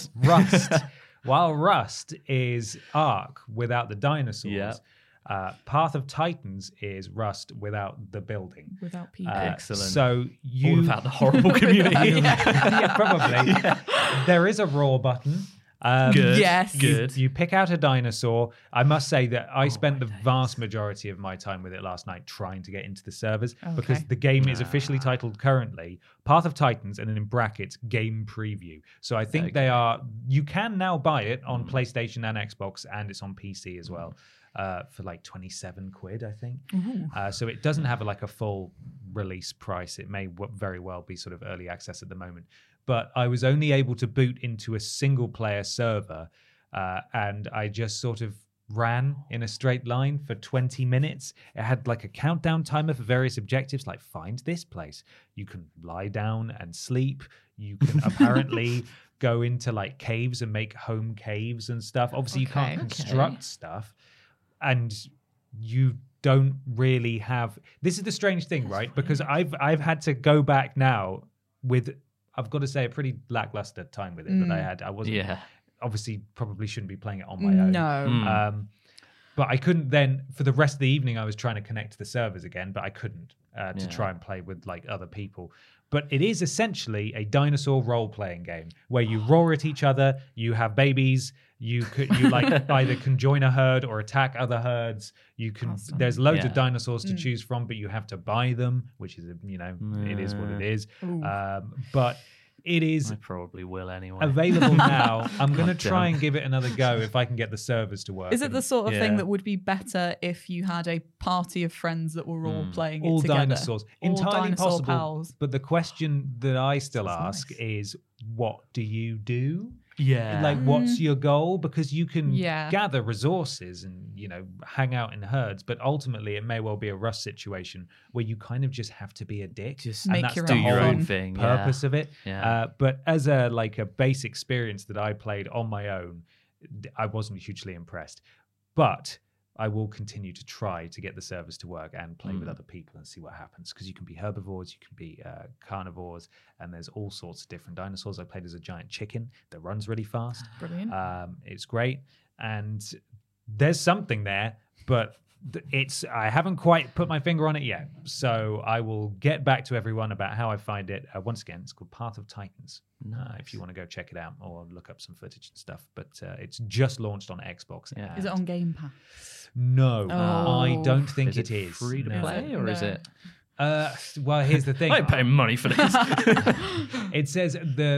up. while Rust is Ark without the dinosaurs, Path of Titans is Rust without the building. Without people. Excellent. So you All without the horrible community. yeah, probably. There is a raw button. Good. Yes. Good. You pick out a dinosaur. I must say that I spent the vast majority of my time with it last night trying to get into the servers because the game is officially titled currently Path of Titans and then in brackets game preview. So I think you can now buy it on PlayStation and Xbox and it's on PC as well for like 27 quid, I think. So it doesn't have a full release price. It may very well be sort of early access at the moment. But I was only able to boot into a single player server and I just sort of ran in a straight line for 20 minutes. It had like a countdown timer for various objectives, like find this place. You can lie down and sleep. You can apparently go into like caves and make home caves and stuff. Obviously, you can't construct stuff and you don't really have... This is the strange thing, right? Because I've had to go back now with... I've got to say a pretty lackluster time with it that I had. I wasn't obviously probably shouldn't be playing it on my own. No. But I couldn't then for the rest of the evening I was trying to connect to the servers again, but I couldn't to try and play with like other people. But it is essentially a dinosaur role-playing game where you roar at each other, you have babies, you like either can join a herd or attack other herds. You can there's loads of dinosaurs to choose from, but you have to buy them, which is it is what it is. But it is I probably will anyway. available now. I'm going to try and give it another go if I can get the servers to work. Is it the sort of thing that would be better if you had a party of friends that were all playing all it together? dinosaurs? All Entirely dinosaur possible. pals. But the question that I still Sounds ask nice. is, what do you do? Yeah. Like, what's your goal? Because you can Yeah. gather resources and, hang out in herds, but ultimately it may well be a Rust situation where you kind of just have to be a dick. Just and make that's your the own do your whole own thing. purpose of it. Yeah. But as a base experience that I played on my own, I wasn't hugely impressed. But I will continue to try to get the servers to work and play with other people and see what happens. Because you can be herbivores, you can be carnivores, and there's all sorts of different dinosaurs. I played as a giant chicken that runs really fast. Brilliant. It's great. And there's something there, but I haven't quite put my finger on it yet. So I will get back to everyone about how I find it. Once again, it's called Path of Titans. If you want to go check it out or look up some footage and stuff. But it's just launched on Xbox. Yeah. Is it on Game Pass? No, I don't think Is it is. free to play, or is it? Well, here's the thing. I ain't paying money for this. It says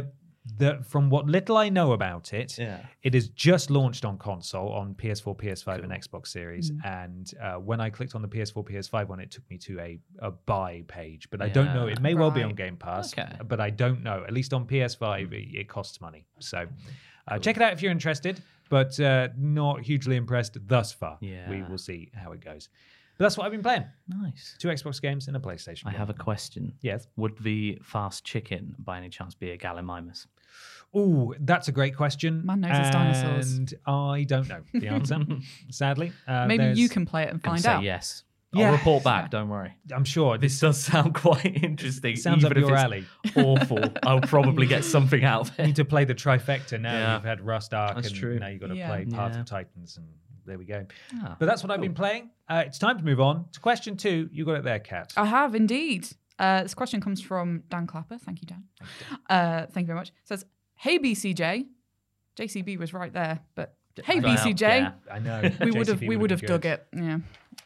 from what little I know about it, it is just launched on console on PS4, PS5, and Xbox Series. And when I clicked on the PS4, PS5 one, it took me to a buy page. But I don't know. It may well be on Game Pass, but I don't know. At least on PS5, it costs money. So check it out if you're interested, but not hugely impressed thus far. Yeah. We will see how it goes. But that's what I've been playing. Nice. 2 Xbox games and a PlayStation I game. have a question. Yes. Would the fast chicken, by any chance, be a Gallimimus? Oh, that's a great question. Man knows his dinosaurs. And I don't know the answer, sadly. Maybe you can play it and find say out. yes. Yeah. I'll report back, don't worry. I'm sure. This does sound quite interesting. Sounds even up if your it's alley. Awful. I'll probably get something out of You it. need to play the trifecta now. Yeah. You've had Rust Ark, That's and true. now you've got to Yeah. play Path Yeah. of Titans, and there we go. Ah, But that's what I've been playing. It's time to move on to question 2. You got it there, Kat. I have indeed. This question comes from Dan Clapper. Thank you, Dan. Thank you very much. It says, "Hey BCJ, JCB was right there, but hey Well, BCJ, yeah. I know. we would have dug it. Yeah.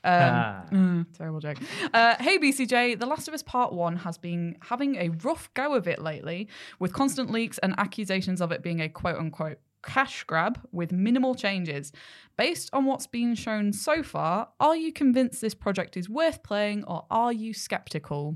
Terrible joke. Hey BCJ, The Last of Us Part 1 has been having a rough go of it lately, with constant leaks and accusations of it being a quote-unquote cash grab with minimal changes. Based on what's been shown so far, are you convinced this project is worth playing, or are you skeptical?"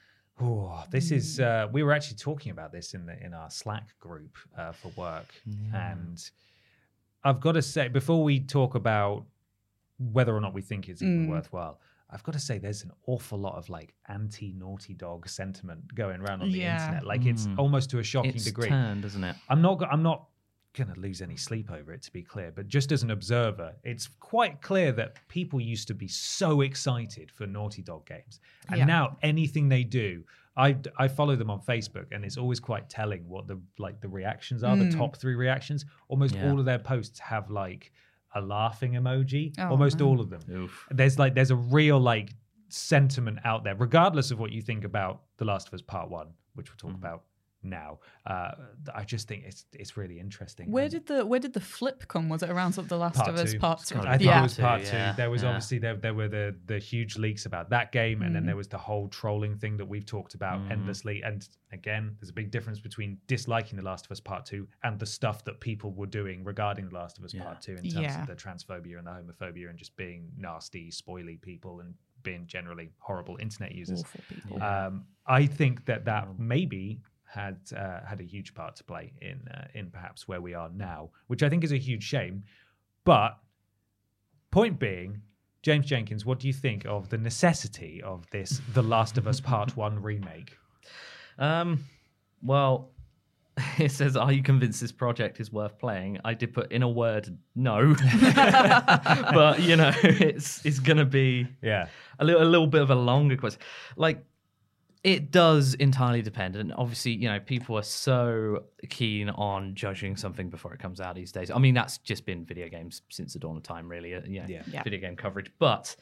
Oh, this is. We were actually talking about this in our Slack group for work, and I've got to say, before we talk about whether or not we think it's even worthwhile, I've got to say there's an awful lot of like anti-Naughty Dog sentiment going around on the internet. Like it's almost to a shocking It's degree. turned, isn't it? I'm not going to lose any sleep over it, to be clear, but just as an observer, it's quite clear that people used to be so excited for Naughty Dog games, and now anything they do, I follow them on Facebook, and it's always quite telling what the reactions are. The top 3 reactions, almost all of their posts have like a laughing emoji, almost all of them. Oof. There's a real like sentiment out there, regardless of what you think about The Last of Us Part 1, which we'll talk about now. I just think it's really interesting. Where did the flip come? Was it around sort of The Last Part of Us 2. Part 2? I think it was Part 2. Yeah. There was obviously there were the huge leaks about that game, and then there was the whole trolling thing that we've talked about endlessly. And again, there's a big difference between disliking The Last of Us Part 2 and the stuff that people were doing regarding The Last of Us Part 2 in terms of the transphobia and the homophobia and just being nasty, spoily people and being generally horrible internet users. Awful people. I think that maybe had a huge part to play in perhaps where we are now, which I think is a huge shame. But point being, James Jenkins, what do you think of the necessity of this The Last of Us Part 1 remake? Well, it says, "Are you convinced this project is worth playing?" I did put in a word, no. But it's gonna be a little bit of a longer question. Like, it does entirely depend, and obviously, people are so keen on judging something before it comes out these days. I mean, that's just been video games since the dawn of time, really. Video game coverage, but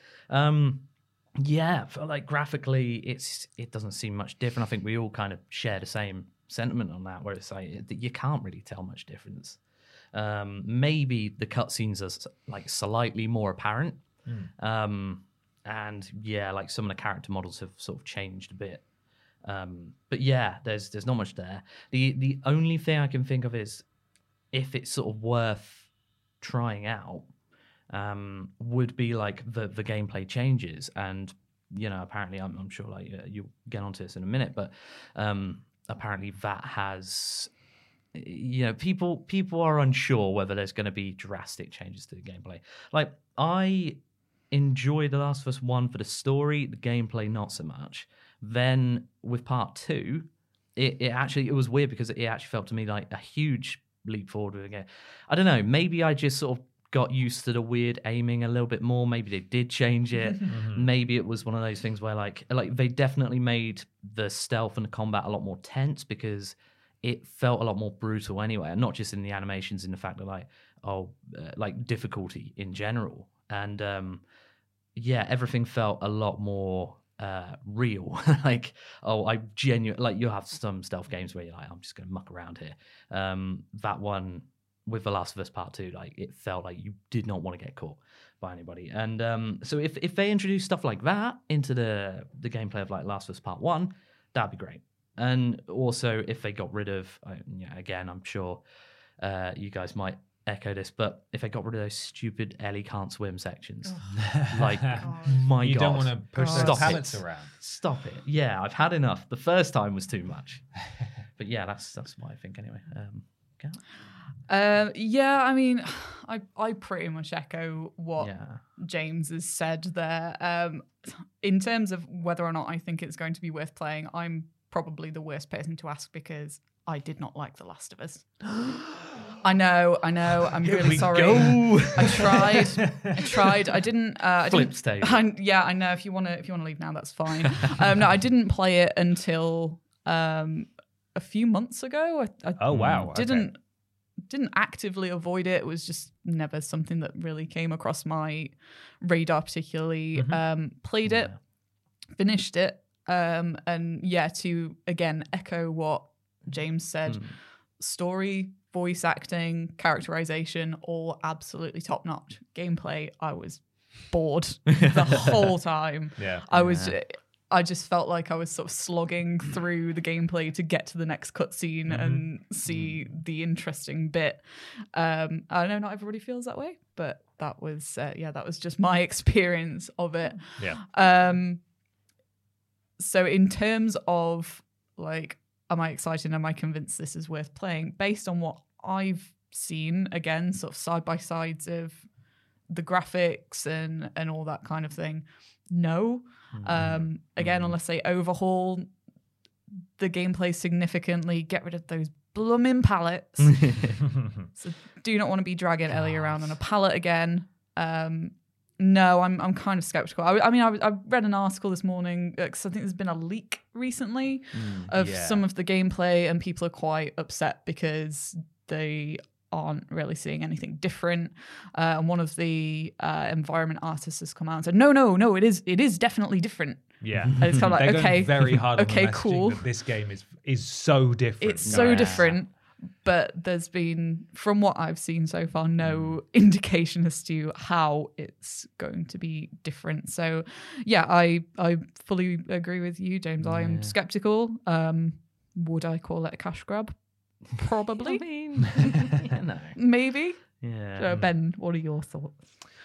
for like graphically, it doesn't seem much different. I think we all kind of share the same sentiment on that, where it's like you can't really tell much difference. Maybe the cutscenes are like slightly more apparent, and like some of the character models have sort of changed a bit. But there's not much there. The only thing I can think of is if it's sort of worth trying out, would be like the gameplay changes, and apparently I'm sure like you'll get onto this in a minute, but apparently that has people are unsure whether there's going to be drastic changes to the gameplay. Like, I enjoyed The Last of Us 1 for the story, the gameplay not so much. Then with Part 2, it was weird because it actually felt to me like a huge leap forward with the game. I don't know, maybe I just sort of got used to the weird aiming a little bit more. Maybe they did change it. Maybe it was one of those things where like they definitely made the stealth and the combat a lot more tense because it felt a lot more brutal anyway, and not just in the animations, in the fact that like difficulty in general. And everything felt a lot more real. Like, I genuinely, like, you'll have some stealth games where you're like, I'm just going to muck around here. That one with The Last of Us Part 2, like, it felt like you did not want to get caught by anybody. And so if they introduce stuff like that into the gameplay of like Last of Us Part 1, that'd be great. And also if they got rid of, again, I'm sure you guys might echo this, but if they got rid of those stupid Ellie can't swim sections, like, my you God. don't want to push those pallets around. Stop it. Yeah, I've had enough. The first time was too much. But yeah, that's what I think anyway. I mean, I pretty much echo what James has said there. In terms of whether or not I think it's going to be worth playing, I'm probably the worst person to ask because I did not like The Last of Us. I know. I'm really sorry. I tried. I didn't. Flip stage. I know. If you want to leave now, that's fine. No, I didn't play it until a few months ago. Oh wow! Didn't actively avoid it. It was just never something that really came across my radar particularly. Played it, finished it, and to again echo what James said, story, voice acting, characterization, all absolutely top notch. Gameplay, I was bored the whole time. I just felt like I was sort of slogging through the gameplay to get to the next cutscene and see the interesting bit. I know not everybody feels that way, but that was just my experience of it. So in terms of like, am I excited? Am I convinced this is worth playing? Based on what I've seen, again, sort of side by sides of the graphics and all that kind of thing, no. Again, unless they overhaul the gameplay significantly, get rid of those blooming pallets. So do not want to be dragging Ellie around on a pallet again. No, I'm kind of skeptical. I read an article this morning because I think there's been a leak recently of some of the gameplay, and people are quite upset because they aren't really seeing anything different. And one of the environment artists has come out and said, no, it is definitely different. Yeah, and it's kind of like, they're okay, going very hard. Okay, on cool. That this game is so different. It's so different. But there's been, from what I've seen so far, no indication as to how it's going to be different. So, yeah, I fully agree with you, James. I am skeptical. Would I call it a cash grab? Probably. I mean, no. Maybe. Yeah. So, Ben, what are your thoughts?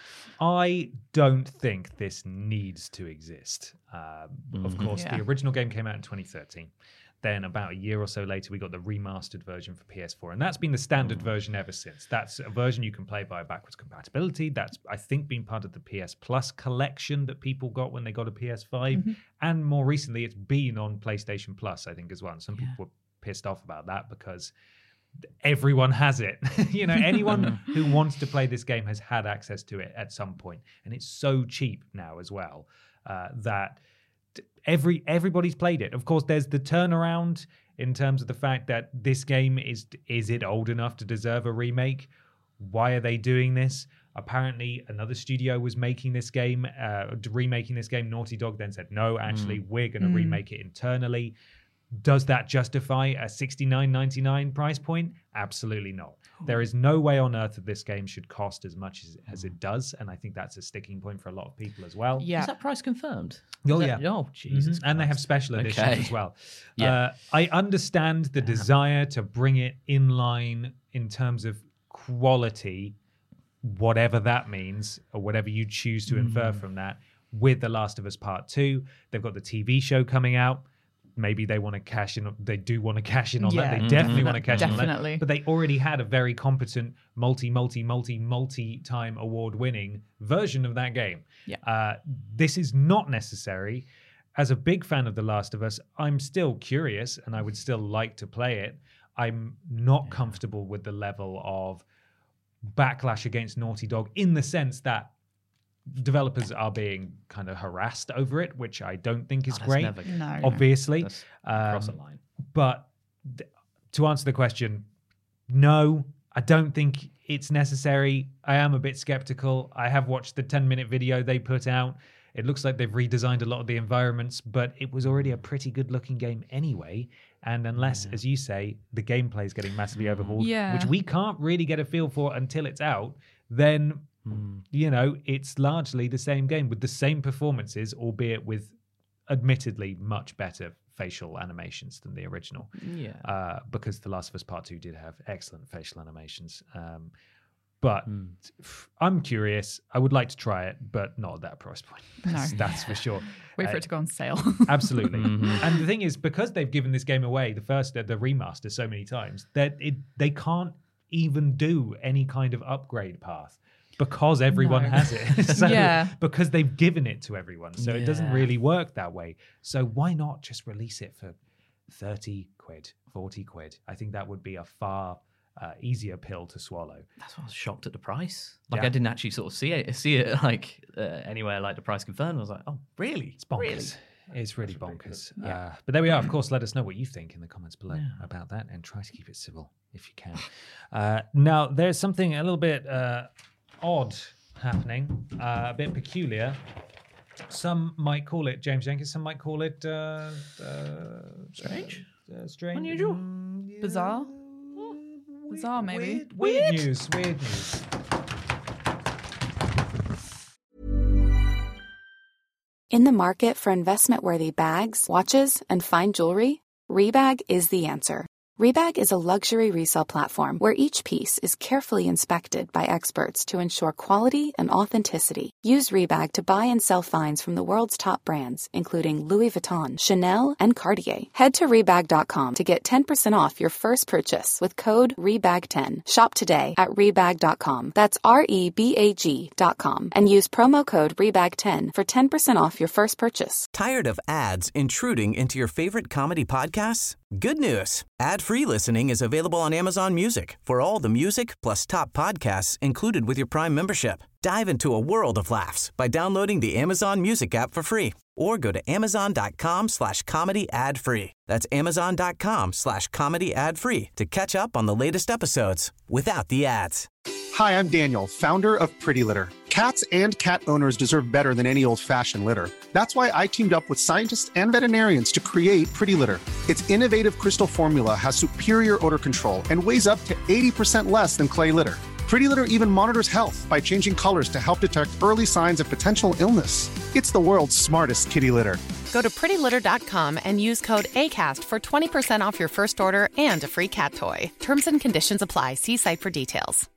I don't think this needs to exist. Of course, the original game came out in 2013. Then about a year or so later, we got the remastered version for PS4. And that's been the standard version ever since. That's a version you can play via backwards compatibility. That's, I think, been part of the PS Plus collection that people got when they got a PS5. And more recently, it's been on PlayStation Plus, I think, as well. And some people were pissed off about that because everyone has it. Anyone who wants to play this game has had access to it at some point. And it's so cheap now as well that everybody's played it. Of course, there's the turnaround in terms of the fact that this game is it old enough to deserve a remake? Why are they doing this? Apparently, another studio was making this game, remaking this game. Naughty Dog then said, no, actually, we're going to remake it internally. Does that justify a $69.99 price point? Absolutely not. There is no way on earth that this game should cost as much as it does, and I think that's a sticking point for a lot of people as well. Yeah. Is that price confirmed? Oh, yeah. Oh, Jesus. And they have special editions as well. Yeah. I understand the desire to bring it in line in terms of quality, whatever that means, or whatever you choose to infer from that, with The Last of Us Part 2. They've got the TV show coming out. Maybe they want to cash in. They do want to cash in on that. They definitely want to cash in on that. But they already had a very competent, multi-time award-winning version of that game. Yeah. This is not necessary. As a big fan of The Last of Us, I'm still curious and I would still like to play it. I'm not comfortable with the level of backlash against Naughty Dog in the sense that developers are being kind of harassed over it, which I don't think is great, No. obviously. That's cross a line. But to answer the question, no, I don't think it's necessary. I am a bit skeptical. I have watched the 10-minute video they put out. It looks like they've redesigned a lot of the environments, but it was already a pretty good-looking game anyway. And unless, as you say, the gameplay is getting massively overhauled, which we can't really get a feel for until it's out, then, you know, it's largely the same game with the same performances, albeit with admittedly much better facial animations than the original. Yeah. Because The Last of Us Part 2 did have excellent facial animations. But I'm curious. I would like to try it, but not at that price point. That's for sure. Wait for it to go on sale. Absolutely. And the thing is, because they've given this game away, the remaster, so many times, that they can't even do any kind of upgrade path because everyone has it. Because they've given it to everyone. So it doesn't really work that way. So why not just release it for 30 quid, 40 quid? I think that would be a far easier pill to swallow. That's why I was shocked at the price. Like I didn't actually sort of see it like anywhere like the price confirmed. I was like, oh, really? It's bonkers. Really? It's really bonkers. But there we are. Of course, let us know what you think in the comments below about that, and try to keep it civil if you can. Now, there's something a little bit odd happening, a bit peculiar. Some might call it, James Jenkins, some might call it strange, unusual, bizarre. Bizarre, maybe. Weird news. In the market for investment-worthy bags, watches, and fine jewelry, Rebag is the answer. Rebag is a luxury resale platform where each piece is carefully inspected by experts to ensure quality and authenticity. Use Rebag to buy and sell finds from the world's top brands, including Louis Vuitton, Chanel, and Cartier. Head to Rebag.com to get 10% off your first purchase with code REBAG10. Shop today at Rebag.com. That's REBAG.com. And use promo code REBAG10 for 10% off your first purchase. Tired of ads intruding into your favorite comedy podcasts? Good news. Ad-free listening is available on Amazon Music for all the music plus top podcasts included with your Prime membership. Dive into a world of laughs by downloading the Amazon Music app for free or go to amazon.com/comedy ad-free. That's amazon.com/comedy ad-free to catch up on the latest episodes without the ads. Hi, I'm Daniel, founder of Pretty Litter. Cats and cat owners deserve better than any old-fashioned litter. That's why I teamed up with scientists and veterinarians to create Pretty Litter. Its innovative crystal formula has superior odor control and weighs up to 80% less than clay litter. Pretty Litter even monitors health by changing colors to help detect early signs of potential illness. It's the world's smartest kitty litter. Go to prettylitter.com and use code ACAST for 20% off your first order and a free cat toy. Terms and conditions apply. See site for details.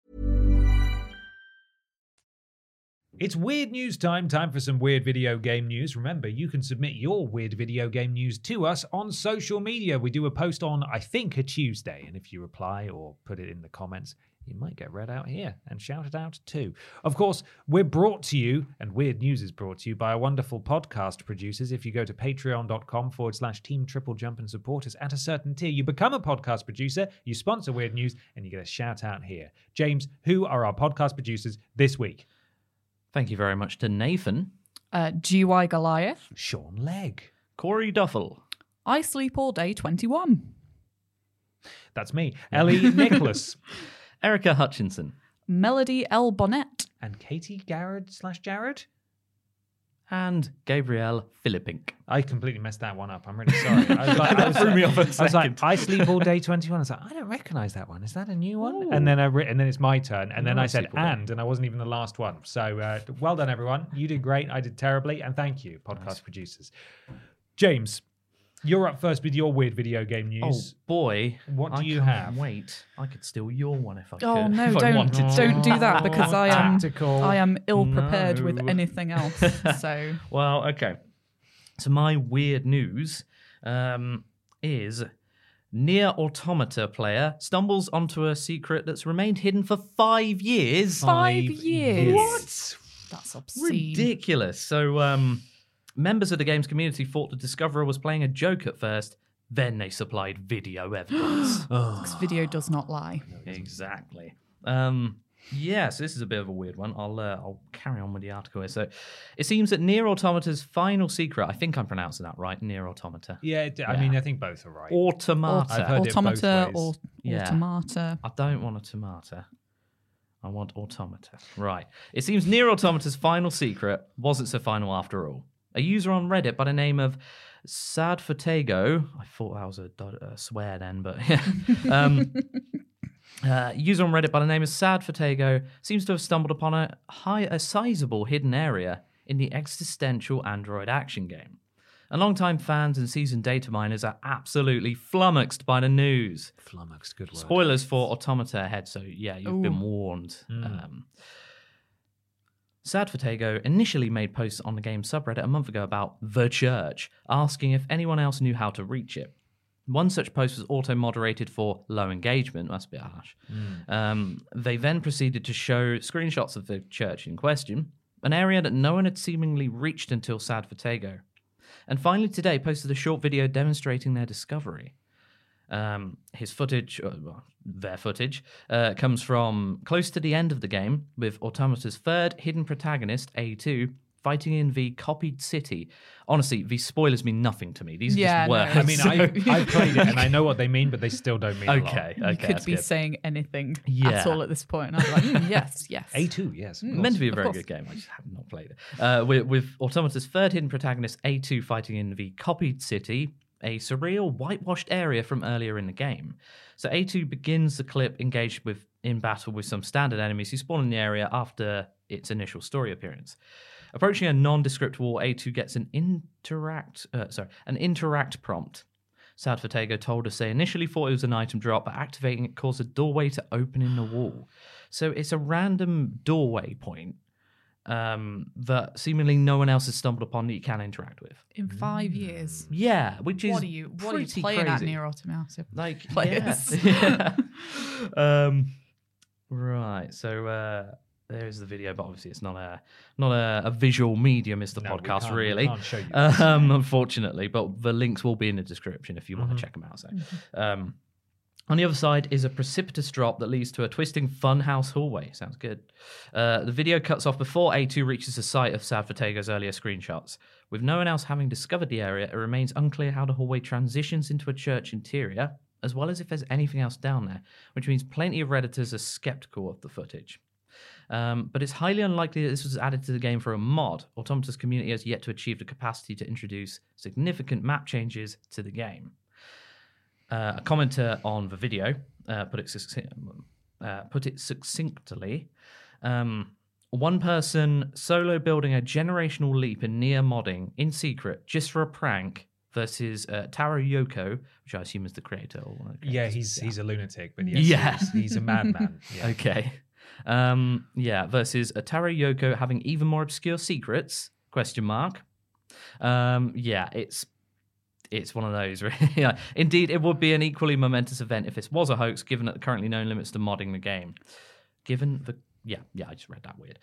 It's weird news time for some weird video game news. Remember, you can submit your weird video game news to us on social media. We do a post on, I think, a Tuesday. And if you reply or put it in the comments, you might get read out here and shouted out too. Of course, we're brought to you, and Weird News is brought to you by our wonderful podcast producers. If you go to patreon.com/Team Triple Jump and support us at a certain tier, you become a podcast producer, you sponsor Weird News, and you get a shout out here. James, who are our podcast producers this week? Thank you very much to Nathan. GY Goliath. Sean Legg. Corey Duffel. I Sleep All Day 21. That's me. Ellie Nicholas. Erica Hutchinson. Melody L. Bonnet. And Katie Garrett/Jared. And Gabrielle Philippink. I completely messed that one up. I'm really sorry. That threw me off a I was like, second. I Sleep All Day 21. I was like, I don't recognize that one. Is that a new one? Ooh. And then it's my turn. And then I said and I wasn't even the last one. So well done, everyone. You did great. I did terribly. And thank you, podcast producers. James, you're up first with your weird video game news. Oh boy, what do you have? Wait, I could steal your one if I could. Oh no, if I wanted to. don't do that because I am ill prepared No. with anything else. So well, okay. So my weird news is Nier Automata player stumbles onto a secret that's remained hidden for 5 years. 5 years. What? That's obscene. Ridiculous. So members of the game's community thought the discoverer was playing a joke at first. Then they supplied video evidence. Because video does not lie. Exactly. So this is a bit of a weird one. I'll carry on with the article here. So it seems that Nier Automata's final secret, I think I'm pronouncing that right, Nier Automata. Yeah, I mean, I think both are right. Automata. I've heard Automata it both ways. or Automata. I don't want a tomato. I want Automata. Right. It seems Nier Automata's final secret wasn't so final after all. A user on Reddit by the name of Sad Fatego, I thought that was a swear then, but yeah. User on Reddit by the name of Sad Fatego seems to have stumbled upon a sizable hidden area in the existential Android action game. And longtime fans and seasoned data miners are absolutely flummoxed by the news. Flummoxed, good word. Spoilers for Automata ahead, so yeah, you've been warned. Sad Fatego initially made posts on the game subreddit a month ago about the church, asking if anyone else knew how to reach it. One such post was auto-moderated for low engagement. That's a bit harsh. They then proceeded to show screenshots of the church in question, an area that no one had seemingly reached until Sad Fatego. And finally today posted a short video demonstrating their discovery. His footage, their footage, comes from close to the end of the game, with Automata's third hidden protagonist, A2, fighting in the copied city. Honestly, these spoilers mean nothing to me. These are just words. I mean, I played it and I know what they mean, but they still don't mean a lot. Okay, You could be saying anything at all at this point. And I'm like, yes. A2, yes. Meant to be a very good game. I just have not played it. With Automata's third hidden protagonist, A2, fighting in the copied city, a surreal, whitewashed area from earlier in the game. So A2 begins the clip engaged in battle with some standard enemies who spawn in the area after its initial story appearance. Approaching a nondescript wall, A2 gets an interact prompt. Sad Fatego told us they initially thought it was an item drop, but activating it caused a doorway to open in the wall. So it's a random doorway point that seemingly no one else has stumbled upon that you can interact with. In 5 years. Yeah, which is What are you playing crazy. at Nier Automata? Like players. Yeah. Right. So there's the video, but obviously it's not a visual medium. It's the podcast, really. We can't show you unfortunately, but the links will be in the description if you want to check them out. So, on the other side is a precipitous drop that leads to a twisting funhouse hallway. Sounds good. The video cuts off before A2 reaches the site of Sad Fatego's earlier screenshots. With no one else having discovered the area, it remains unclear how the hallway transitions into a church interior, as well as if there's anything else down there, which means plenty of Redditors are skeptical of the footage. But it's highly unlikely that this was added to the game for a mod. Automata's community has yet to achieve the capacity to introduce significant map changes to the game. A commenter on the video put it succinctly. One person solo building a generational leap in Nier modding in secret just for a prank versus Taro Yoko, which I assume is the creator. Or one of the creators. He's a lunatic, but yes, he's a madman. Yeah. Okay. Versus Taro Yoko having even more obscure secrets, ? It's one of those. Really. Indeed, it would be an equally momentous event if this was a hoax, given that the currently known limits to modding the game. I just read that weird.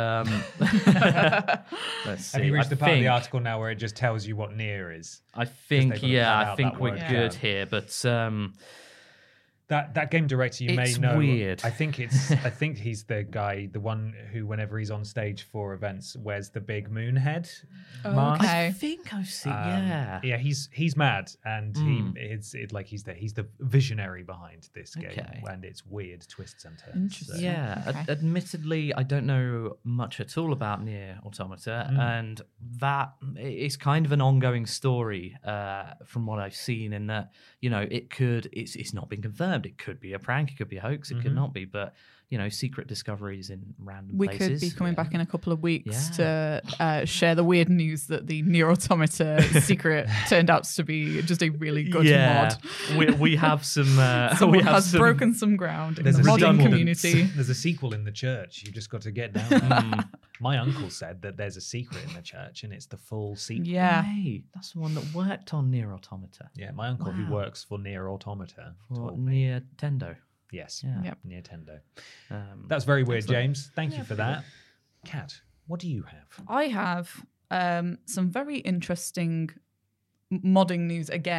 Let's see. Have you reached the part of the article now where it just tells you what Nier is? I think we're good here, but That game director you may know. Weird. I think he's the guy, the one who, whenever he's on stage for events, wears the big moon head mask. Okay. I think I've seen. Yeah, he's mad, and he's the visionary behind this game, and it's weird twists and turns. Interesting. Yeah, Okay. admittedly, I don't know much at all about Nier Automata, and that is kind of an ongoing story from what I've seen. In that, it's not been confirmed. It could be a prank, it could be a hoax, it could not be, but secret discoveries in random places. We could be coming back in a couple of weeks to share the weird news that the Nier Automata secret turned out to be just a really good mod. We have some. Someone has broken some ground in the There's modding community. There's a sequel in the church. You just got to get down there. My uncle said that there's a secret in the church, and it's the full sequel. Yeah. Hey, that's the one that worked on Nier Automata. Yeah, my uncle who works for Nier Automata told me. Nier Tendo. Yes. Yeah. Yep. Nintendo. That's very weird, James. Thank you for that. Kat, what do you have? I have some very interesting modding news again.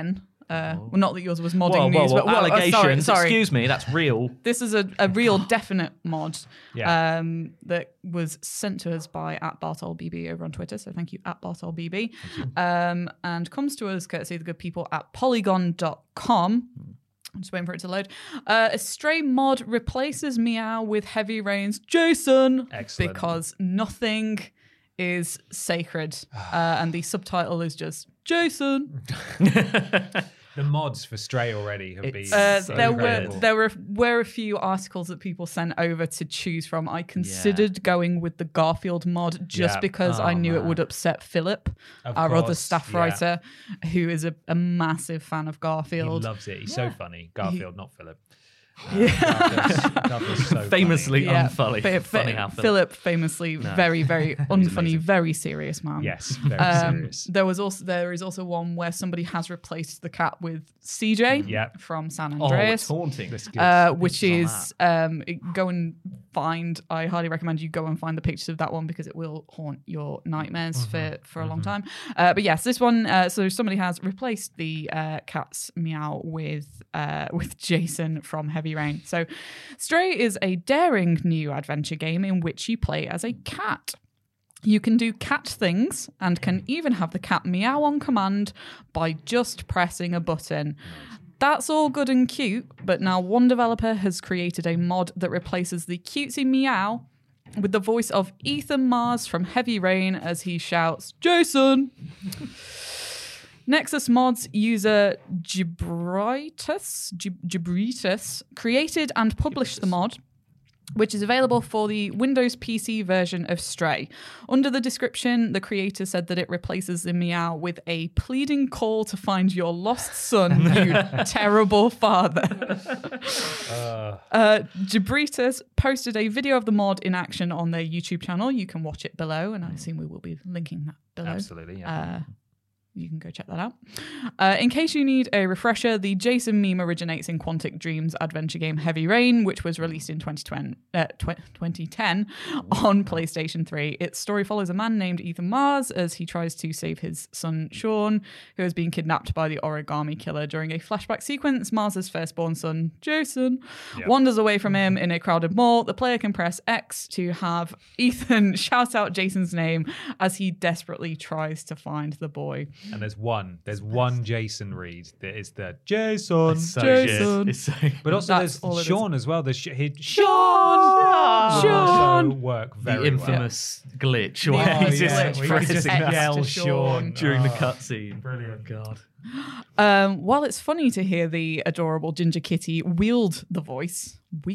Well, not that yours was modding news, but allegations. sorry. Excuse me, that's real. This is a real definite mod Yeah. that was sent to us by @BartolBB over on Twitter. So thank you @BartolBB. And comes to us courtesy of the good people at Polygon.com. I'm just waiting for it to load. A Stray mod replaces Meow with Heavy Rain's Jason. Excellent. Because nothing is sacred. And the subtitle is just Jason. The mods for Stray already have been there were a few articles that people sent over to choose from. I considered going with the Garfield mod just because I knew it would upset Philip, our other staff writer, who is a massive fan of Garfield. He loves it. He's so funny. Garfield, not Philip. Garfield's so famously unfunny. Funny how Philip famously very, very unfunny, very serious man. Yes, very serious. There is also one where somebody has replaced the cat with CJ from San Andreas. Oh, it's haunting. Which is go and find. I highly recommend you go and find the pictures of that one because it will haunt your nightmares for a long time. But yes, this one. So somebody has replaced the cat's meow with Jason from Heavy Rain. So Stray is a daring new adventure game in which you play as a cat. You can do cat things and can even have the cat meow on command by just pressing a button. That's all good and cute, but now one developer has created a mod that replaces the cutesy meow with the voice of Ethan Mars from Heavy Rain as he shouts, Jason! Nexus Mods user Gibritus created and published the mod, which is available for the Windows PC version of Stray. Under the description, the creator said that it replaces the meow with a pleading call to find your lost son, you terrible father. Gibritus posted a video of the mod in action on their YouTube channel. You can watch it below, and I assume we will be linking that below. Absolutely, yeah. You can go check that out. In case you need a refresher, the Jason meme originates in Quantic Dream's adventure game Heavy Rain, which was released in 2010 on PlayStation 3. Its story follows a man named Ethan Mars as he tries to save his son Sean, who has been kidnapped by the origami killer. During a flashback sequence, Mars's firstborn son, Jason, wanders away from him in a crowded mall. The player can press X to have Ethan shout out Jason's name as he desperately tries to find the boy. And there's one Jason read that is the Jason. Jason. But also there's Sean as well. There's Sean. Sean. Also work very the infamous glitch The where infamous he glitch just where he presses just yell X to Sean during the cutscene. Brilliant. God. While it's funny to hear the adorable Ginger Kitty wield the voice of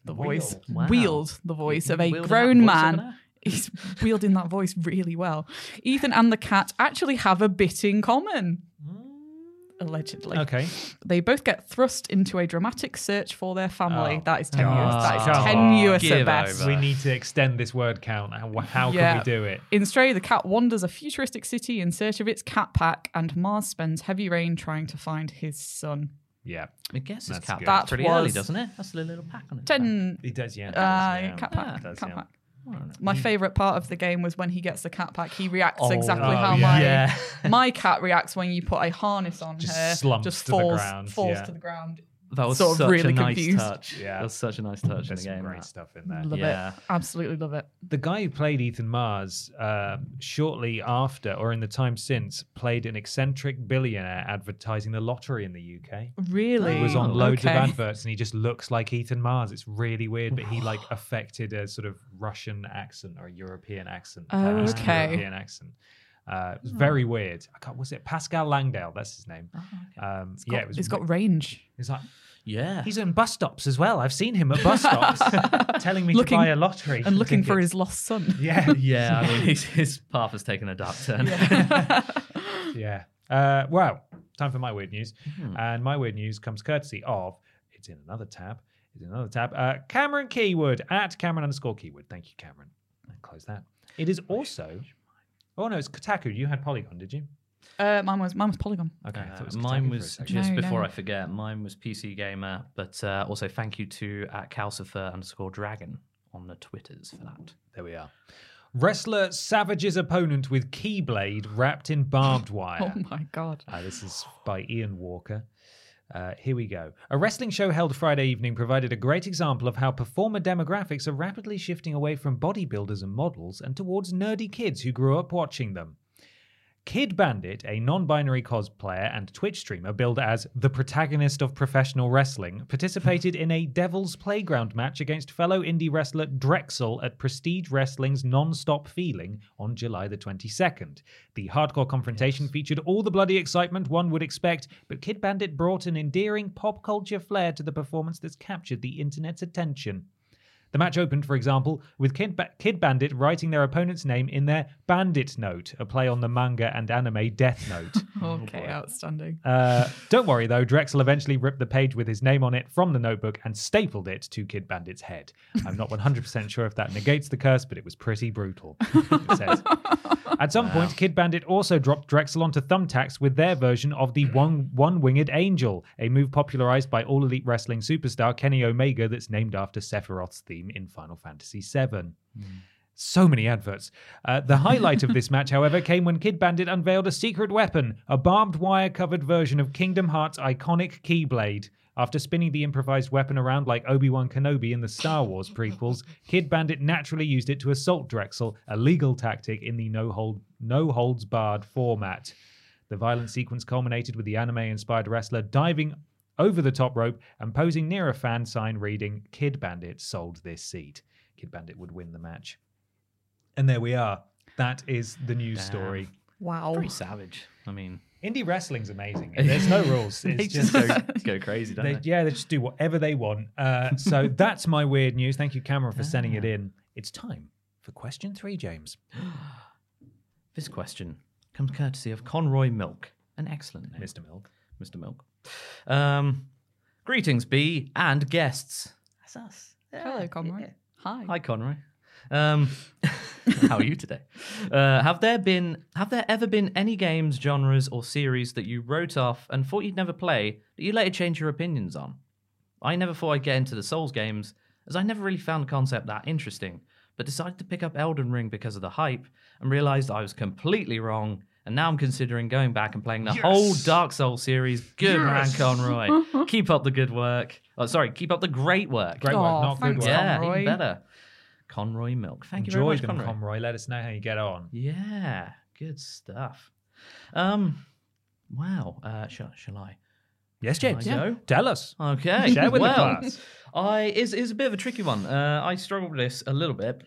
a grown man. He's wielding that voice really well. Ethan and the cat actually have a bit in common. Allegedly. Okay. They both get thrust into a dramatic search for their family. Oh. That is tenuous. God. That is Come on. tenuous Give at best. over. We need to extend this word count. How can we do it? In Stray, the cat wanders a futuristic city in search of its cat pack, and Mars spends Heavy Rain trying to find his son. Yeah. I guess his That's cat good. pack That pretty early, was- doesn't it? That's a little pack on it. 10 He does, yeah. cat pack. It does, cat yeah. pack. My favourite part of the game was when he gets the cat pack. He reacts Oh, exactly oh, how yeah. my cat reacts when you put a harness on Just her. slumps just to the falls, ground, falls yeah. to the ground. That was Sort of such really a nice confused. touch. Yeah. That was such a nice touch There's in the some game. great stuff in there. Love Yeah. it. Absolutely love it. The guy who played Ethan Mars, shortly after or in the time since, played an eccentric billionaire advertising the lottery in the UK. Really? He was on loads Okay. of adverts and he just looks like Ethan Mars. It's really weird, but he affected a sort of Russian accent or a European accent, an Eastern Okay. European accent. It was very weird. Was it Pascal Langdale? That's his name. It was. It's got range. It's like Yeah. he's on bus stops as well. I've seen him at bus stops telling me Looking- to buy a lottery And looking for ticket. his lost son. Yeah, Yeah, I mean, his path has taken a dark turn. yeah. Well, time for my weird news, and my weird news comes courtesy of. It's in another tab. Cameron Keywood at Cameron_Keywood. Thank you, Cameron. Close that. It is also. Oh no, it's Kotaku. You had Polygon, did you? Mine was Polygon. Okay. I thought it was Mine Kotaku for a was second. just No, before no. I forget. Mine was PC Gamer, but also thank you to @Calcifer_Dragon on the Twitters for that. There we are. Wrestler savages opponent with keyblade wrapped in barbed wire. Oh my God. This is by Ian Walker. Here we go. A wrestling show held Friday evening provided a great example of how performer demographics are rapidly shifting away from bodybuilders and models and towards nerdy kids who grew up watching them. Kid Bandit, a non-binary cosplayer and Twitch streamer billed as the protagonist of professional wrestling, participated in a Devil's Playground match against fellow indie wrestler Drexel at Prestige Wrestling's Non-Stop Feeling on July the 22nd. The hardcore confrontation featured all the bloody excitement one would expect, but Kid Bandit brought an endearing pop culture flair to the performance that's captured the internet's attention. The match opened, for example, with Kid Bandit writing their opponent's name in their Bandit Note, a play on the manga and anime Death Note. Okay, outstanding. Don't worry, though. Drexel eventually ripped the page with his name on it from the notebook and stapled it to Kid Bandit's head. I'm not 100% sure if that negates the curse, but it was pretty brutal, it says. At some point, Kid Bandit also dropped Drexel onto thumbtacks with their version of the One-Winged Angel, a move popularized by All Elite Wrestling superstar Kenny Omega that's named after Sephiroth's theme in Final Fantasy VII. So many adverts. The highlight of this match, however, came when Kid Bandit unveiled a secret weapon, a barbed wire-covered version of Kingdom Hearts' iconic Keyblade. After spinning the improvised weapon around like Obi-Wan Kenobi in the Star Wars prequels, Kid Bandit naturally used it to assault Drexel, a legal tactic in the no-holds-barred format. The violent sequence culminated with the anime-inspired wrestler diving over the top rope and posing near a fan sign reading, "Kid Bandit sold this seat." Kid Bandit would win the match. And there we are. That is the news story. Wow. Pretty savage. I mean, indie wrestling's amazing. There's no rules. It's they just go crazy, don't they? Yeah, they just do whatever they want. So that's my weird news. Thank you, Cameron, for sending it in. It's time for question 3, James. This question comes courtesy of Conroy Milk. An excellent name. Mr. Milk. Mr. Milk. Greetings, B, and guests. That's us. Hello, Conroy. Yeah. Hi. Hi, Conroy. How are you today? Have there ever been any games, genres, or series that you wrote off and thought you'd never play that you later changed your opinions on? I never thought I'd get into the Souls games, as I never really found the concept that interesting, but decided to pick up Elden Ring because of the hype and realized I was completely wrong. And now I'm considering going back and playing the whole Dark Souls series. Good man, Conroy. Keep up the good work. Oh, sorry, keep up the great work. Great work, not good work. Yeah, Conroy. even better. Conroy Milk. Thank you Enjoy very much, them, Conroy. Let us know how you get on. Yeah, good stuff. Wow. Shall I? Yes, James. Shall I go? Tell us. Okay. Share with the well, class. It's a bit of a tricky one. I struggled with this a little bit.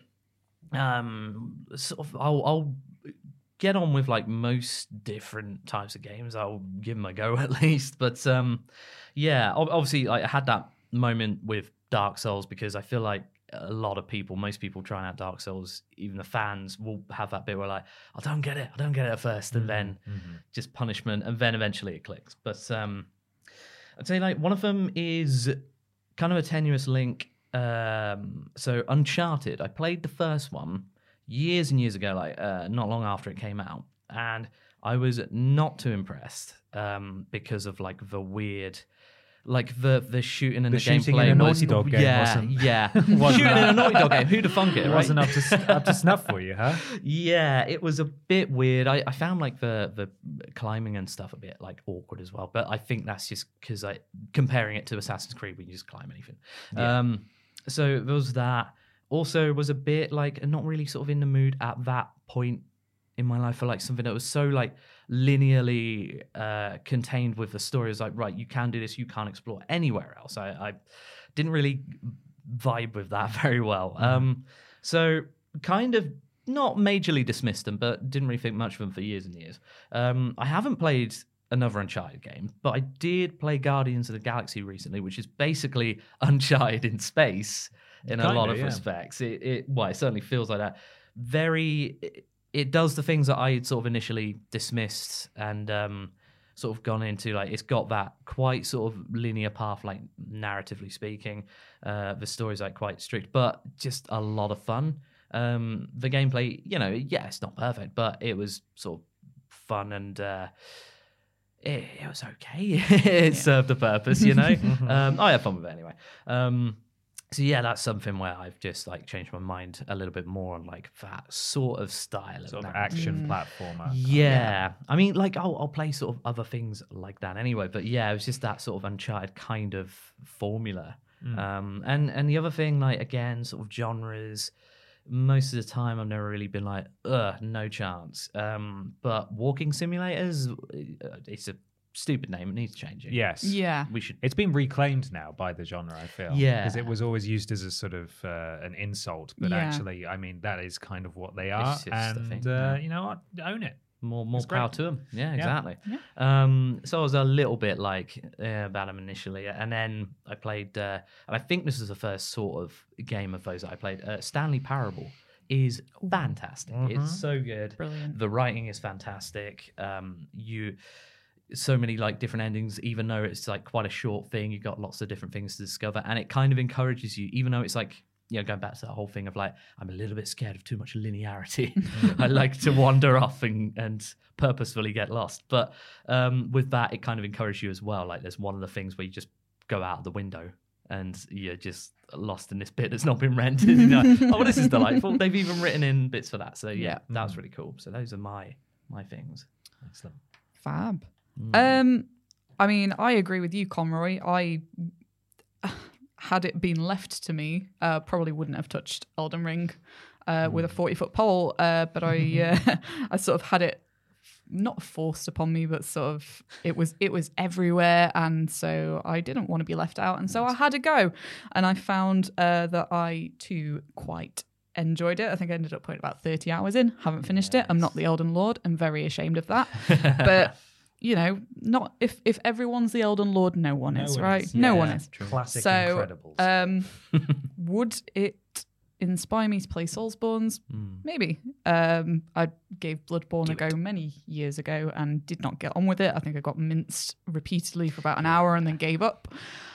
I'll get on with like most different types of games. I'll give them a go at least. But yeah, obviously I had that moment with Dark Souls because I feel like a lot of people, most people trying out Dark Souls, even the fans will have that bit where like, I don't get it at first, and then just punishment, and then eventually it clicks. But I'd say like one of them is kind of a tenuous link. So Uncharted, I played the first one years and years ago, like not long after it came out, and I was not too impressed because of like the weird, like the shooting and the shooting gameplay. in a Naughty Dog game wasn't. Yeah, shooting in a Naughty Dog game. Who'd have thunk it? It Right? wasn't up to snuff for you, huh? Yeah, it was a bit weird. I found like the climbing and stuff a bit like awkward as well. But I think that's just because comparing it to Assassin's Creed, where you just climb anything. Yeah. So there was that. Also, was a bit like not really sort of in the mood at that point in my life for like something that was so like linearly contained with the story. It was like, right, you can do this, you can't explore anywhere else. I didn't really vibe with that very well. So kind of not majorly dismissed them, but didn't really think much of them for years and years. I haven't played another Uncharted game, but I did play Guardians of the Galaxy recently, which is basically Uncharted in space in a lot of respects. It certainly feels like that. It does the things that I had sort of initially dismissed and sort of gone into. Like, it's got that quite sort of linear path, like narratively speaking. The story's like quite strict, but just a lot of fun. The gameplay, it's not perfect, but it was sort of fun and it was okay. It served a purpose, I had fun with it anyway. So yeah, that's something where I've just like changed my mind a little bit more on like that sort of style, Sort of narrative. action platformer. Yeah. I mean, like I'll play sort of other things like that anyway, but yeah, it was just that sort of Uncharted kind of formula. And the other thing, like again, sort of genres. Most of the time, I've never really been like, no chance. But walking simulators, it's a stupid name. It needs changing. Yes. Yeah. We should. It's been reclaimed now by the genre, I feel. Yeah. Because it was always used as a sort of an insult. But Yeah. actually, I mean, that is kind of what they are. It's the And, thing, yeah. you know what? Own it. More It's power great. to them. Yeah, Yeah. exactly. So I was a little bit like about them initially, and then I played, and I think this was the first sort of game of those that I played. Stanley Parable is fantastic. It's so good. Brilliant. The writing is fantastic. So many like different endings, even though it's like quite a short thing, you got lots of different things to discover, and it kind of encourages you, even though it's like, you know, going back to that whole thing of like, I'm a little bit scared of too much linearity. I like to wander off and purposefully get lost. But with that, it kind of encourages you as well. Like there's one of the things where you just go out the window and you're just lost in this bit that's not been rented. You know, oh, well, this is delightful. They've even written in bits for that. So yeah, that was really cool. So those are my things. Excellent. Fab. I mean, I agree with you, Conroy. Had it been left to me, probably wouldn't have touched Elden Ring with a 40-foot pole. But I sort of had it not forced upon me, but sort of it was everywhere, and so I didn't want to be left out, and so I had to go. And I found that I too quite enjoyed it. I think I ended up putting about 30 hours in. Haven't finished it. I'm not the Elden Lord. I'm very ashamed of that. But you know, not if everyone's the Elden Lord, no one is, right? No one is. Classic So, Incredibles. would it inspire me to play Soulsborns? Maybe. I gave Bloodborne a go many years ago and did not get on with it. I think I got minced repeatedly for about an hour and then gave up.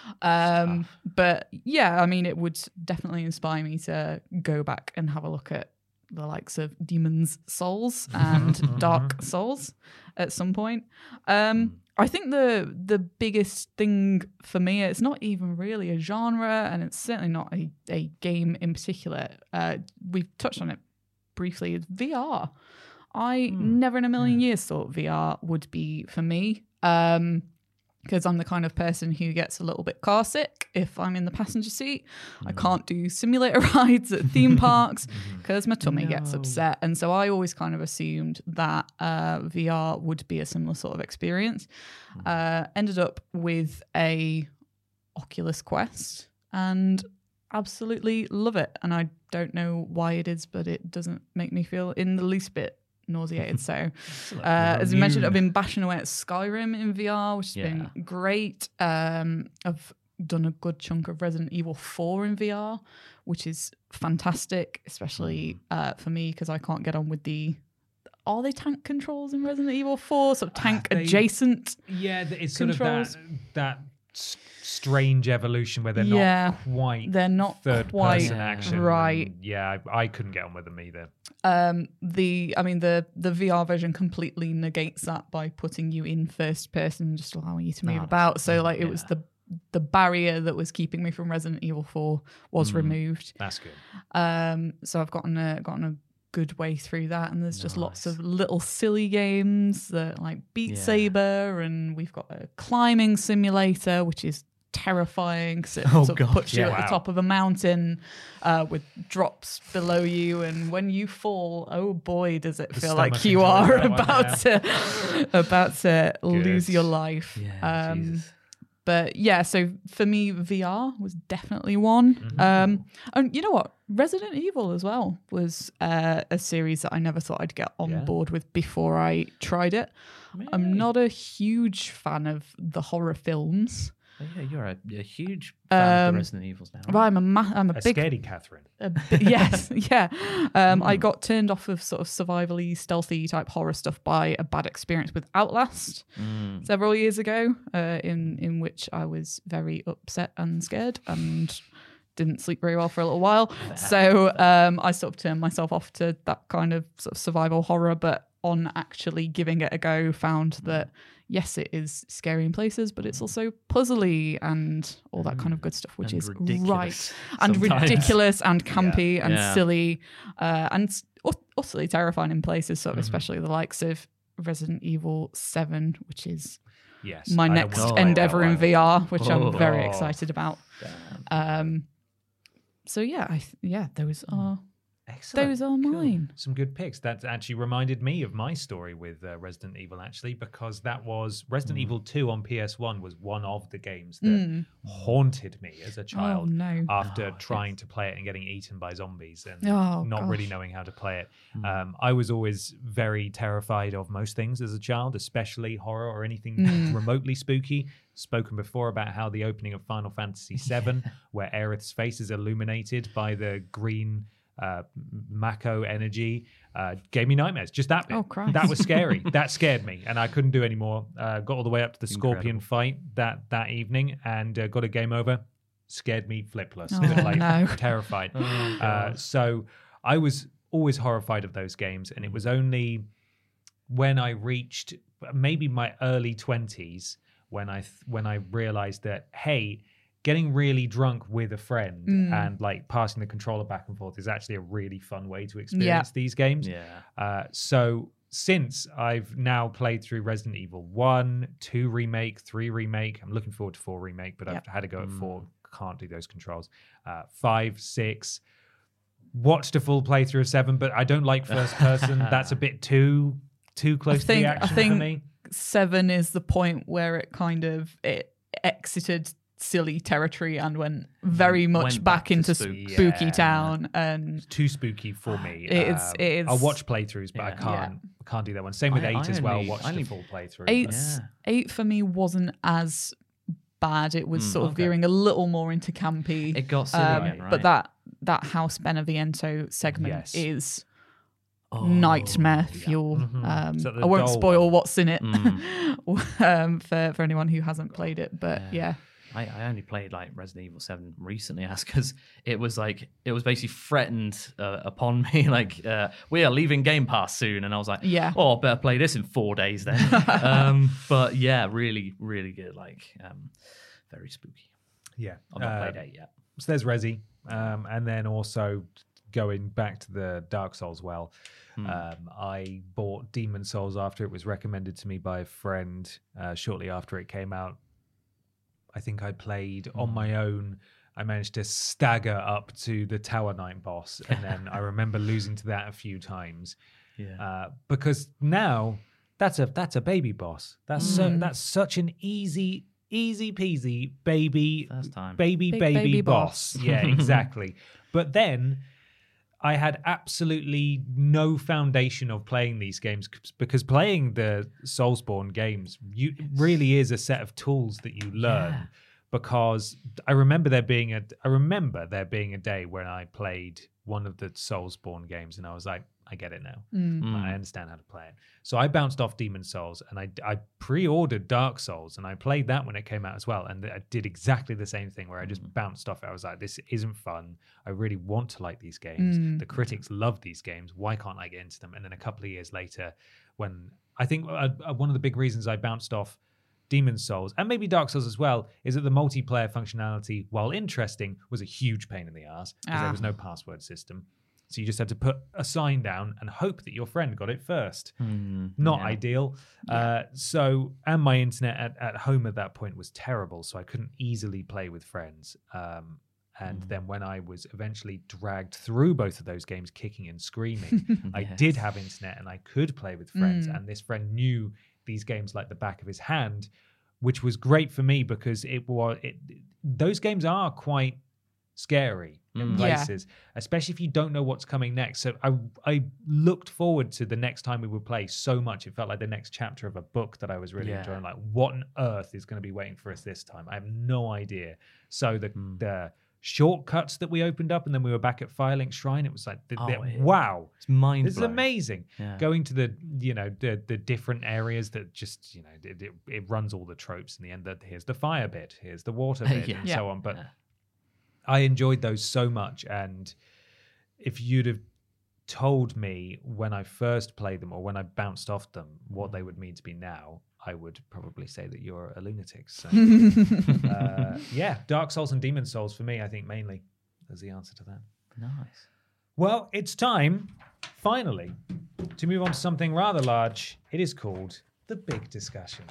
But yeah, I mean, it would definitely inspire me to go back and have a look at the likes of Demon's Souls and Dark Souls at some point. I think the biggest thing for me, it's not even really a genre, and it's certainly not a game in particular. We've touched on it briefly. It's VR. I never in a million years thought VR would be for me. Because I'm the kind of person who gets a little bit car sick if I'm in the passenger seat. I can't do simulator rides at theme parks because my tummy gets upset. And so I always kind of assumed that VR would be a similar sort of experience. Ended up with a Oculus Quest and absolutely love it. And I don't know why it is, but it doesn't make me feel in the least bit nauseated. So as I mentioned, I've been bashing away at Skyrim in VR, which has been great. I've done a good chunk of Resident Evil 4 in VR, which is fantastic, especially for me because I can't get on with are they tank controls in Resident Evil 4? Sort of tank adjacent. Yeah, it's controls. sort of that strange evolution where they're not quite third person action. Right. Yeah, I couldn't get on with them either. The VR version completely negates that by putting you in first person, just allowing you to move about. So like it was the barrier that was keeping me from Resident Evil 4 was removed. That's good. So I've gotten a good way through that, and there's just lots of little silly games that like Beat Saber, and we've got a climbing simulator which is terrifying because it sort of puts you at the top of a mountain with drops below you, and when you fall, oh boy, does it feel like you are about to lose your life. But yeah, so for me, VR was definitely one. And you know what? Resident Evil as well was a series that I never thought I'd get on board with before I tried it. Really? I'm not a huge fan of the horror films. Oh, yeah, you're a huge fan of the Resident Evils now. Right? I'm a big scaredy Catherine. Yes, yeah. I got turned off of sort of survivally, stealthy type horror stuff by a bad experience with Outlast several years ago, in which I was very upset and scared and didn't sleep very well for a little while. So I sort of turned myself off to that kind of sort of survival horror. But on actually giving it a go, found that yes, it is scary in places, but it's also puzzly and all that kind of good stuff, which And is ridiculous right and sometimes. ridiculous and campy and Yeah. silly and utterly terrifying in places. So especially the likes of Resident Evil 7, which is Yes, my I don't next want to play that endeavor in one. VR, which I'm very Oh. excited about. So yeah, those are Excellent. those are Cool. mine. Some good picks. That actually reminded me of my story with Resident Evil, actually, because that was Resident Evil 2 on PS1 was one of the games that haunted me as a child no. after trying to play it and getting eaten by zombies and Oh, not really gosh. knowing how to play it. I was always very terrified of most things as a child, especially horror or anything remotely spooky. Spoken before about how the opening of Final Fantasy VII, where Aerith's face is illuminated by the green Mako energy, gave me nightmares. Just that bit. Oh, Christ. That was scary. That scared me, and I couldn't do any more. Got all the way up to the Scorpion fight that evening, and got a game over. Scared me flipless. Oh, no. Terrified. So I was always horrified of those games, and it was only when I reached maybe my early 20s when I realized that, hey, getting really drunk with a friend and like passing the controller back and forth is actually a really fun way to experience these games. Yeah. So since I've now played through Resident Evil 1, 2 remake, 3 remake, I'm looking forward to 4 remake, but I've had to go at 4. Can't do those controls. 5, 6. Watched a full playthrough of 7, but I don't like first person. That's a bit too close to the action for me. 7 is the point where it exited silly territory and went very much Went back back to into spook. spooky Yeah. town, and Too spooky for me. It is- I'll watch playthroughs, but I can't do that one. Same with I 8 as well. only- Watched I only- the full playthrough. eight eight for me wasn't as bad. It was sort of okay. veering a little more into campy. It got silly again, right? But that House Beneviento segment Yes. is nightmare fuel. So the I won't doll spoil one. what's in it for anyone who hasn't played it. But yeah. I only played like Resident Evil 7 recently, because it was basically threatened upon me, like we are leaving Game Pass soon, and I was like, Yeah. oh, I better play this in 4 days then. But yeah, really, really good, like very spooky. Yeah. I've not played 8 yet. So there's Resi. And then also going back to the Dark Souls I bought Demon Souls after it was recommended to me by a friend shortly after it came out. I think I played on my own. I managed to stagger up to the Tower Knight boss, and then I remember losing to that a few times. Yeah. Because now that's a baby boss. That's such an easy peasy baby First time. baby Big baby boss. Yeah, exactly. But then I had absolutely no foundation of playing these games, because playing the Soulsborne games really is a set of tools that you learn. Yeah. Because I remember there being a day when I played one of the Soulsborne games, and I was like, I get it now. I understand how to play it. So I bounced off Demon Souls, and I pre-ordered Dark Souls, and I played that when it came out as well. And I did exactly the same thing, where I just bounced off it. I was like, this isn't fun. I really want to like these games. The critics love these games. Why can't I get into them? And then a couple of years later, when I think one of the big reasons I bounced off Demon Souls, and maybe Dark Souls as well, is that the multiplayer functionality, while interesting, was a huge pain in the ass because there was no password system. So you just had to put a sign down and hope that your friend got it first. Not ideal. So, and my internet at home at that point was terrible, so I couldn't easily play with friends. And then when I was eventually dragged through both of those games, kicking and screaming, I did have internet and I could play with friends. And this friend knew these games like the back of his hand, which was great for me because those games are quite scary in places, especially if you don't know what's coming next. So I looked forward to the next time we would play so much. It felt like the next chapter of a book that I was really enjoying. Like, what on earth is going to be waiting for us this time? I have no idea. So the shortcuts that we opened up, and then we were back at Firelink Shrine, it was like, wow, it's mind-blowing. This is amazing. Yeah. Going to the different areas that just, it runs all the tropes in the end, that here's the fire bit, here's the water bit, and so on. But I enjoyed those so much, and if you'd have told me when I first played them or when I bounced off them what they would mean to me now, I would probably say that you're a lunatic. So, yeah, Dark Souls and Demon Souls for me, I think mainly is the answer to that. Nice. Well, it's time, finally, to move on to something rather large. It is called the Big Discussion.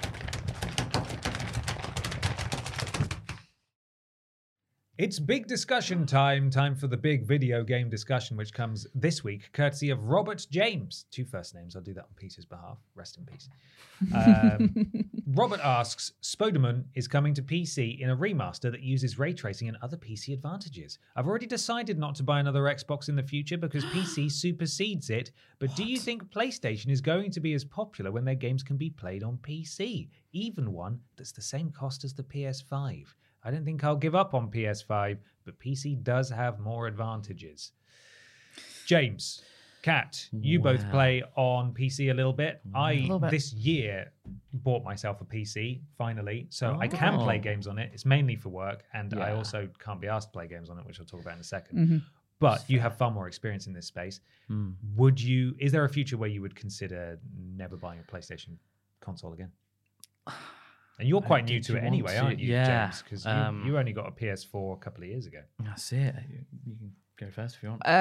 It's big discussion time for the big video game discussion, which comes this week, courtesy of Robert James. 2 first names. I'll do that on Peter's behalf. Rest in peace. Robert asks, Spoderman is coming to PC in a remaster that uses ray tracing and other PC advantages. I've already decided not to buy another Xbox in the future because PC supersedes it, but do you think PlayStation is going to be as popular when their games can be played on PC, even one that's the same cost as the PS5? I don't think I'll give up on PS5, but PC does have more advantages. James, Kat, you both play on PC a little bit. This year, bought myself a PC, finally, so I can play games on it. It's mainly for work, and I also can't be asked to play games on it, which I'll talk about in a second. Mm-hmm. But you have far more experience in this space. Is there a future where you would consider never buying a PlayStation console again? And you're quite new to it anyway, aren't you, James? Because you only got a PS4 a couple of years ago. That's it. You can go first if you want.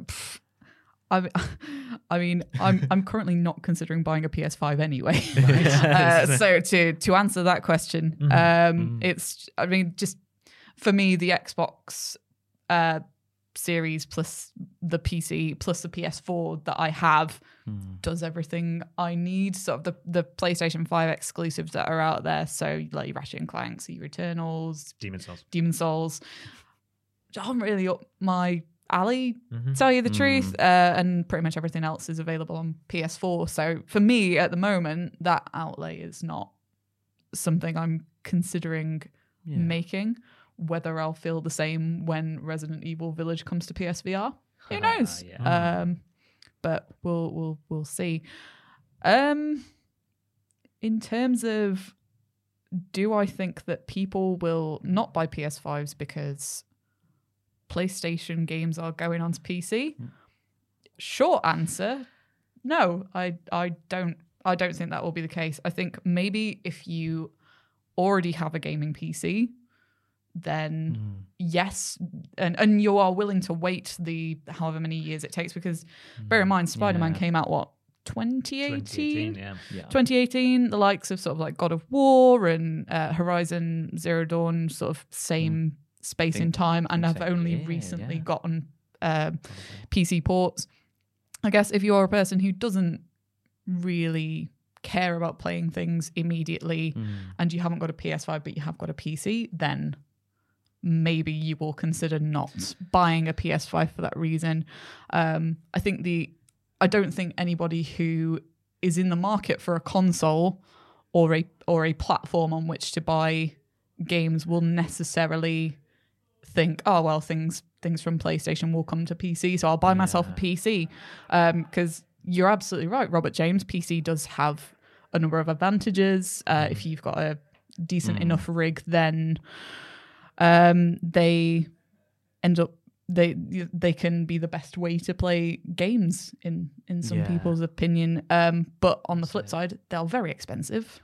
I mean, I'm currently not considering buying a PS5 anyway. So to answer that question, it's, I mean, just for me, the Xbox Series plus the PC plus the PS4 that I have does everything I need. Sort of the PlayStation 5 exclusives that are out there. So like your Ratchet and Clank, your Returnals, Demon Souls, aren't really up my alley, tell you the truth. And pretty much everything else is available on PS4. So for me at the moment, that outlay is not something I'm considering making. Whether I'll feel the same when Resident Evil Village comes to PSVR, who knows? But we'll see. In terms of, do I think that people will not buy PS5s because PlayStation games are going onto PC? Short answer, no. I don't think that will be the case. I think maybe if you already have a gaming PC, then yes, and you are willing to wait the however many years it takes, because bear in mind, Spider-Man came out, 2018? 2018, the likes of sort of like God of War and Horizon Zero Dawn, sort of same space in time, and have only recently gotten PC ports. I guess if you're a person who doesn't really care about playing things immediately and you haven't got a PS5 but you have got a PC, then maybe you will consider not buying a PS5 for that reason. I don't think anybody who is in the market for a console or a platform on which to buy games will necessarily think, oh well, things from PlayStation will come to PC, so I'll buy myself a PC. Because you're absolutely right, Robert James. PC does have a number of advantages. If you've got a decent enough rig, then they end up they can be the best way to play games in some people's opinion. But on the flip side, they're very expensive.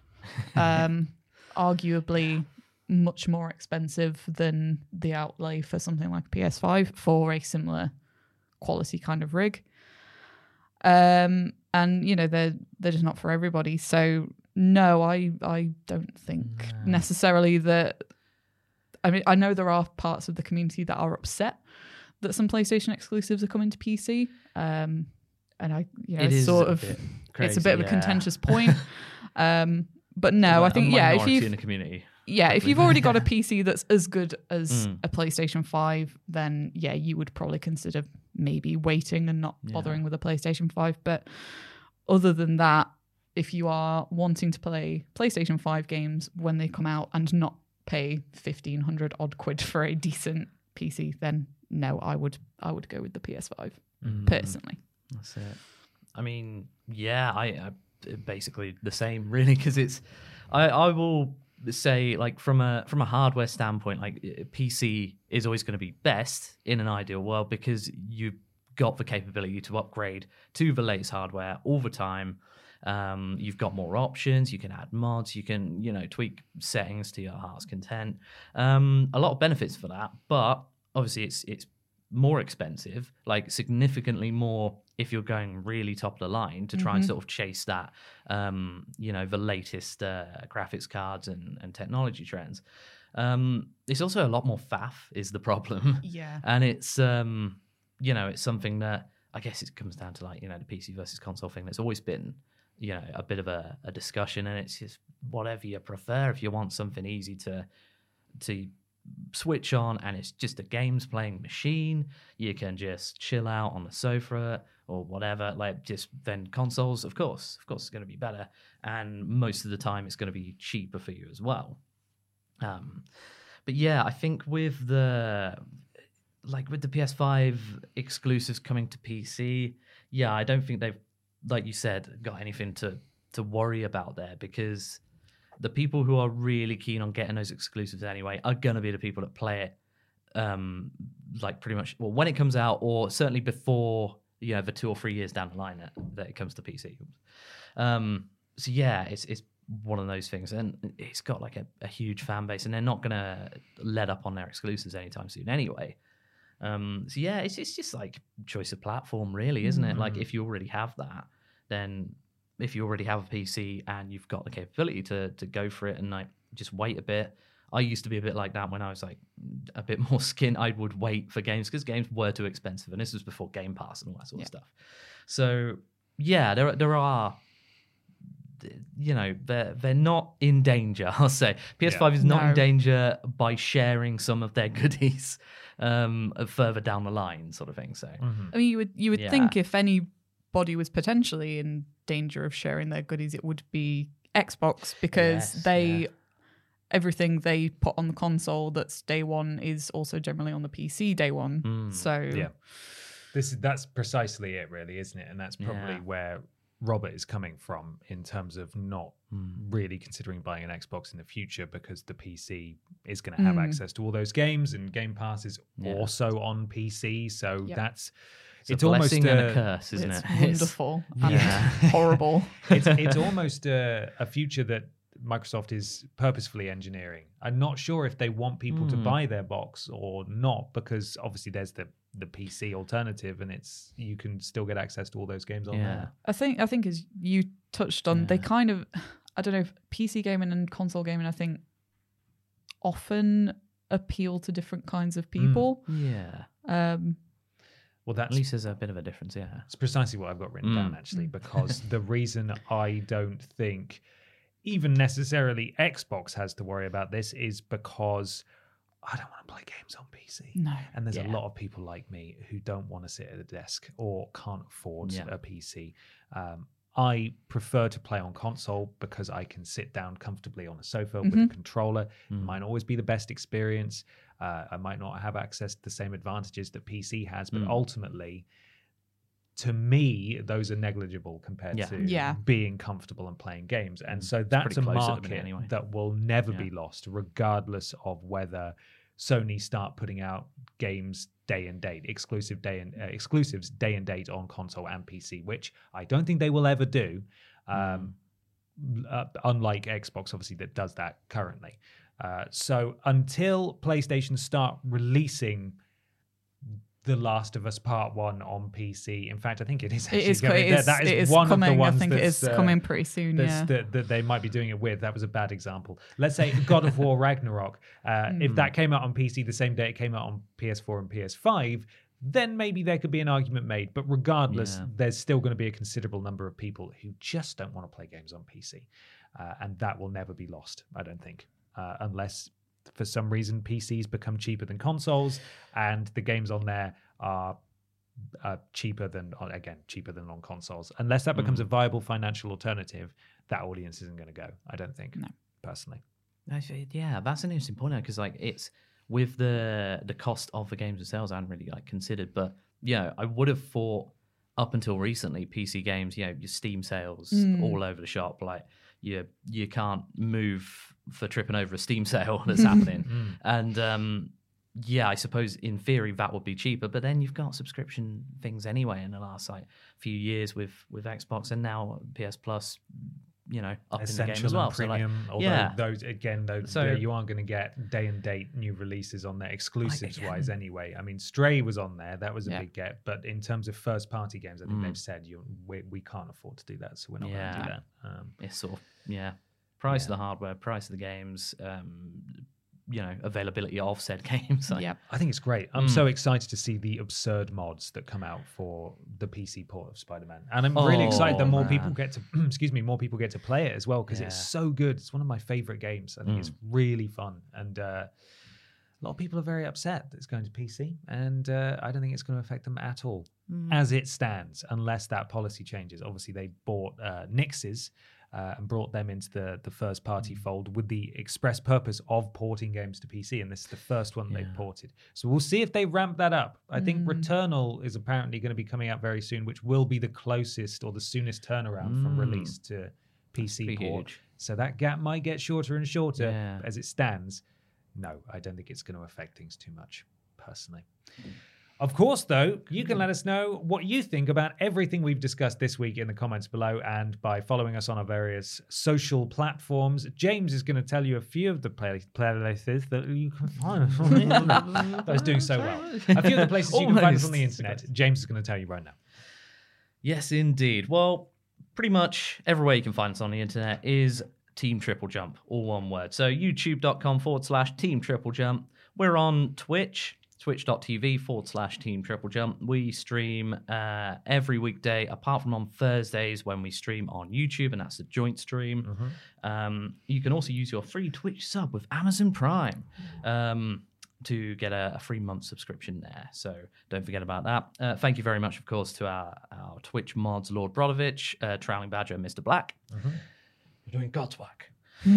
Arguably much more expensive than the outlay for something like PS5 for a similar quality kind of rig. And you know, they're just not for everybody. So no, I don't think necessarily that. I mean, I know there are parts of the community that are upset that some PlayStation exclusives are coming to PC. And it's sort of it's a bit of a contentious point. But no, I think if you've in the community. Yeah, if you've already got a PC that's as good as a PlayStation 5, then yeah, you would probably consider maybe waiting and not bothering with a PlayStation 5. But other than that, if you are wanting to play PlayStation 5 games when they come out and not pay 1,500 odd quid for a decent PC, then no, I would go with the PS5 personally. That's it. I mean, yeah, I basically the same really, because it's I will say, like, from a hardware standpoint, like PC is always going to be best in an ideal world because you've got the capability to upgrade to the latest hardware all the time. You've got more options. You can add mods. You can, tweak settings to your heart's content. A lot of benefits for that, but obviously it's more expensive, like significantly more if you're going really top of the line to try and sort of chase that, the latest graphics cards and technology trends. It's also a lot more faff is the problem. Yeah. And it's, it's something that I guess it comes down to like, the PC versus console thing that's always been, a bit of a discussion, and it's just whatever you prefer. If you want something easy to switch on and it's just a games playing machine, you can just chill out on the sofa or whatever. Like, just then consoles, of course it's going to be better, and most of the time it's going to be cheaper for you as well. But yeah, I think with the PS5 exclusives coming to PC, yeah, I don't think they've, like you said, got anything to worry about there, because the people who are really keen on getting those exclusives anyway are going to be the people that play it pretty much, well, when it comes out, or certainly before, the 2 or 3 years down the line that it comes to PC. So yeah, it's one of those things, and it's got like a huge fan base, and they're not going to let up on their exclusives anytime soon anyway. So yeah, it's just like choice of platform, really, isn't it? Like, if you already have that, then if you already have a PC and you've got the capability to go for it and like just wait a bit. I used to be a bit like that when I was like a bit more skint. I would wait for games because games were too expensive, and this was before Game Pass and all that sort of stuff. So yeah, there are, they're not in danger. I'll say PS5 is not in danger by sharing some of their goodies further down the line, sort of thing. So I mean, you would think if anybody was potentially in danger of sharing their goodies, it would be Xbox, because everything they put on the console that's day one is also generally on the PC day one. So yeah, that's precisely it, really, isn't it? And that's probably where Robert is coming from in terms of not really considering buying an Xbox in the future, because the PC is going to have access to all those games, and Game Pass is also on PC. So it's almost a curse, isn't it? It's wonderful and horrible. It's almost a future that Microsoft is purposefully engineering. I'm not sure if they want people to buy their box or not, because obviously there's the PC alternative, and you can still get access to all those games on there. I think as you touched on, they kind of, I don't know, if PC gaming and console gaming, I think, often appeal to different kinds of people. Well, at least there's a bit of a difference. Yeah, it's precisely what I've got written down, actually, because the reason I don't think even necessarily Xbox has to worry about this is because I don't want to play games on PC. No. And there's a lot of people like me who don't want to sit at a desk or can't afford a PC. I prefer to play on console because I can sit down comfortably on a sofa with a controller. It might always be the best experience. I might not have access to the same advantages that PC has, but ultimately, to me, those are negligible compared to being comfortable and playing games. And so that's a market that will never be lost, regardless of whether Sony start putting out games day and date, exclusives day and date on console and PC, which I don't think they will ever do. Unlike Xbox, obviously, that does that currently. So until PlayStation start releasing The Last of Us Part 1 on PC. In fact, I think it is actually coming. That is one coming, of the ones I think it is coming pretty soon, that they might be doing it with. That was a bad example. Let's say God of War Ragnarok. If that came out on PC the same day it came out on PS4 and PS5, then maybe there could be an argument made. But regardless, there's still going to be a considerable number of people who just don't want to play games on PC. And that will never be lost, I don't think. Unless for some reason PCs become cheaper than consoles and the games on there are cheaper than on consoles. Unless that becomes a viable financial alternative, that audience isn't going to go, I don't think. No. Personally. Yeah, that's an interesting point, because like it's with the cost of the games themselves, I hadn't really like considered, but I would have thought up until recently PC games, your Steam sales all over the shop, like you can't move for tripping over a Steam sale that's happening. And yeah, I suppose in theory that would be cheaper, but then you've got subscription things anyway in the last few years with Xbox and now PS Plus, up Essential in the game as well. and premium, so although those So- you aren't going to get day and date new releases on there exclusives wise anyway. I mean, Stray was on there, that was a big get, but in terms of first party games, I think they've said we can't afford to do that, so we're not going to do that. It's sort of price of the hardware, price of the games, availability of said games. Yep. I think it's great. I'm so excited to see the absurd mods that come out for the PC port of Spider-Man, and I'm really excited that more people get to more people get to play it as well because it's so good. It's one of my favorite games. I think it's really fun, and a lot of people are very upset that it's going to PC, and I don't think it's going to affect them at all as it stands, unless that policy changes. Obviously, they bought Nix's. And brought them into the first party fold with the express purpose of porting games to PC. And this is the first one they've ported. So we'll see if they ramp that up. I think Returnal is apparently going to be coming out very soon, which will be the closest or the soonest turnaround from release to PC port. Huge. So that gap might get shorter and shorter. But as it stands, no, I don't think it's going to affect things too much, personally. Of course, though, you can let us know what you think about everything we've discussed this week in the comments below and by following us on our various social platforms. James is going to tell you a few of the playlists that you can find us on the internet. I was doing so well. A few of the places you can find us on the internet. James is going to tell you right now. Yes, indeed. Well, pretty much everywhere you can find us on the internet is Team Triple Jump, all one word. So youtube.com/Team Triple Jump. We're on Twitch. Twitch.tv/Team Triple Jump. We stream every weekday, apart from on Thursdays when we stream on YouTube, and that's a joint stream. You can also use your free Twitch sub with Amazon Prime to get a free month subscription there. So don't forget about that. Thank you very much, of course, to our Twitch mods, Lord Brodovich, Troweling Badger, and Mr. Black. You're doing God's work.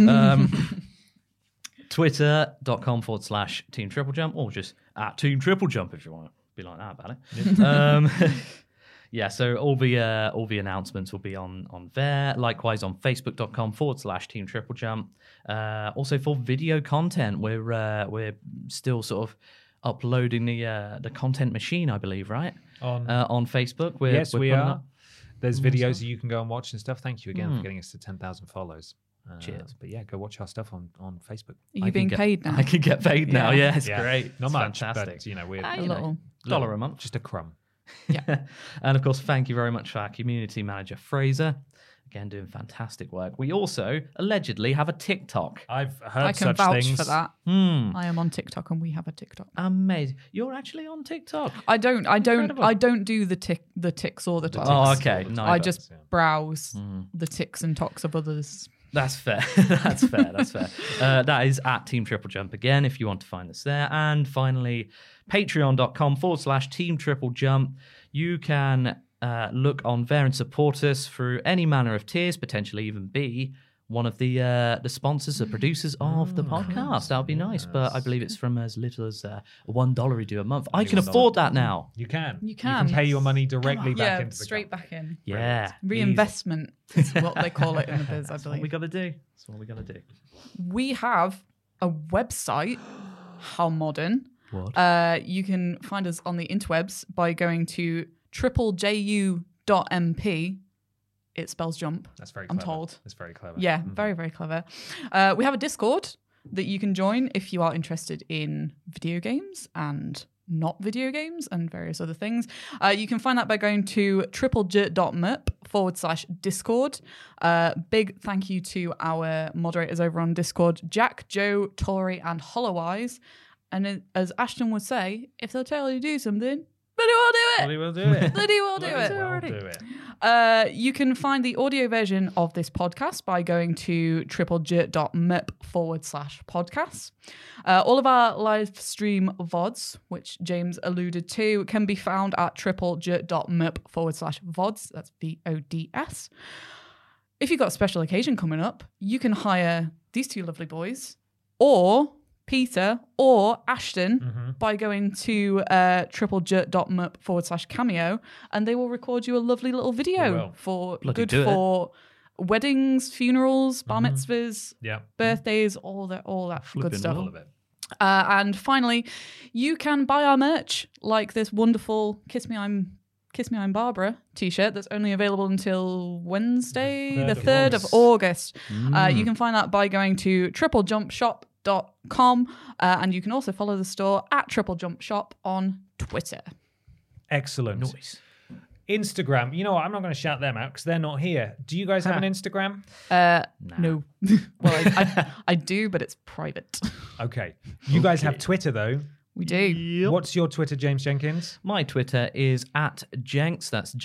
Twitter.com/Team Triple Jump, or just at Team Triple Jump if you want to be like that about it. So all the announcements will be on there. Likewise on Facebook.com/Team Triple Jump. Also for video content, we're still sort of uploading the content machine, I believe, right? On Facebook. Yes, we are. There's Mm-hmm. videos that you can go and watch and stuff. Thank you again for getting us to 10,000 follows. Cheers. But yeah, go watch our stuff on Facebook. Are you being paid now? I can get paid now. Yeah, it's Yeah. great. Not It's much, fantastic. but we're A little. $1 a month. just a crumb. And of course, thank you very much for our community manager, Fraser. Again, doing fantastic work. We also allegedly have a TikTok. I've heard I can such vouch things. for that. I am on TikTok and we have a TikTok. Amazing. You're actually on TikTok. I don't do the ticks or the talks. Oh, okay. No, I just browse the ticks and talks of others. That's fair. That's fair. That is at Team Triple Jump again, if you want to find us there. And finally, patreon.com/Team Triple Jump. You can look on there and support us through any manner of tiers, potentially even be one of the sponsors, the producers of the podcast. That would be nice, but I believe it's from as little as $1 you do a month. I can afford that now. You can. You can. pay your money directly back into the straight company. back in. Yeah. Reinvestment is what they call it in the biz, I That's what believe. we got to do. That's what we got to do. We have a website. How modern. What? You can find us on the interwebs by going to triplejU.mp. It spells jump. That's very I'm clever. told. That's very clever. Yeah, very, very clever. We have a Discord that you can join if you are interested in video games and not video games and various other things. You can find that by going to triplej.mp/Discord. Big thank you to our moderators over on Discord, Jack, Joe, Tori, and Hollow Eyes. And as Ashton would say, if they'll tell you to do something, bloody well do it. Bloody well do it. Bloody well do it. Well do it. You can find the audio version of this podcast by going to triplej.mp/podcasts. All of our live stream VODs, which James alluded to, can be found at triplej.mp/VODs. That's VODS. If you've got a special occasion coming up, you can hire these two lovely boys or Peter or Ashton by going to triplej.mp/cameo, and they will record you a lovely little video for weddings, funerals, bar mitzvahs, birthdays, all that good stuff. All of it. And finally, you can buy our merch, like this wonderful Kiss Me I'm Barbara t-shirt that's only available until Wednesday, the 3rd of August. You can find that by going to triplejumpshop.com, and you can also follow the store at triplejumpshop on Twitter. Excellent. Nice. Instagram. You know what? I'm not going to shout them out because they're not here. Do you guys have an Instagram? No. Well, I do, but it's private. Okay. You guys have Twitter, though. We do. What's your Twitter, James Jenkins? My Twitter is @Jenks, that's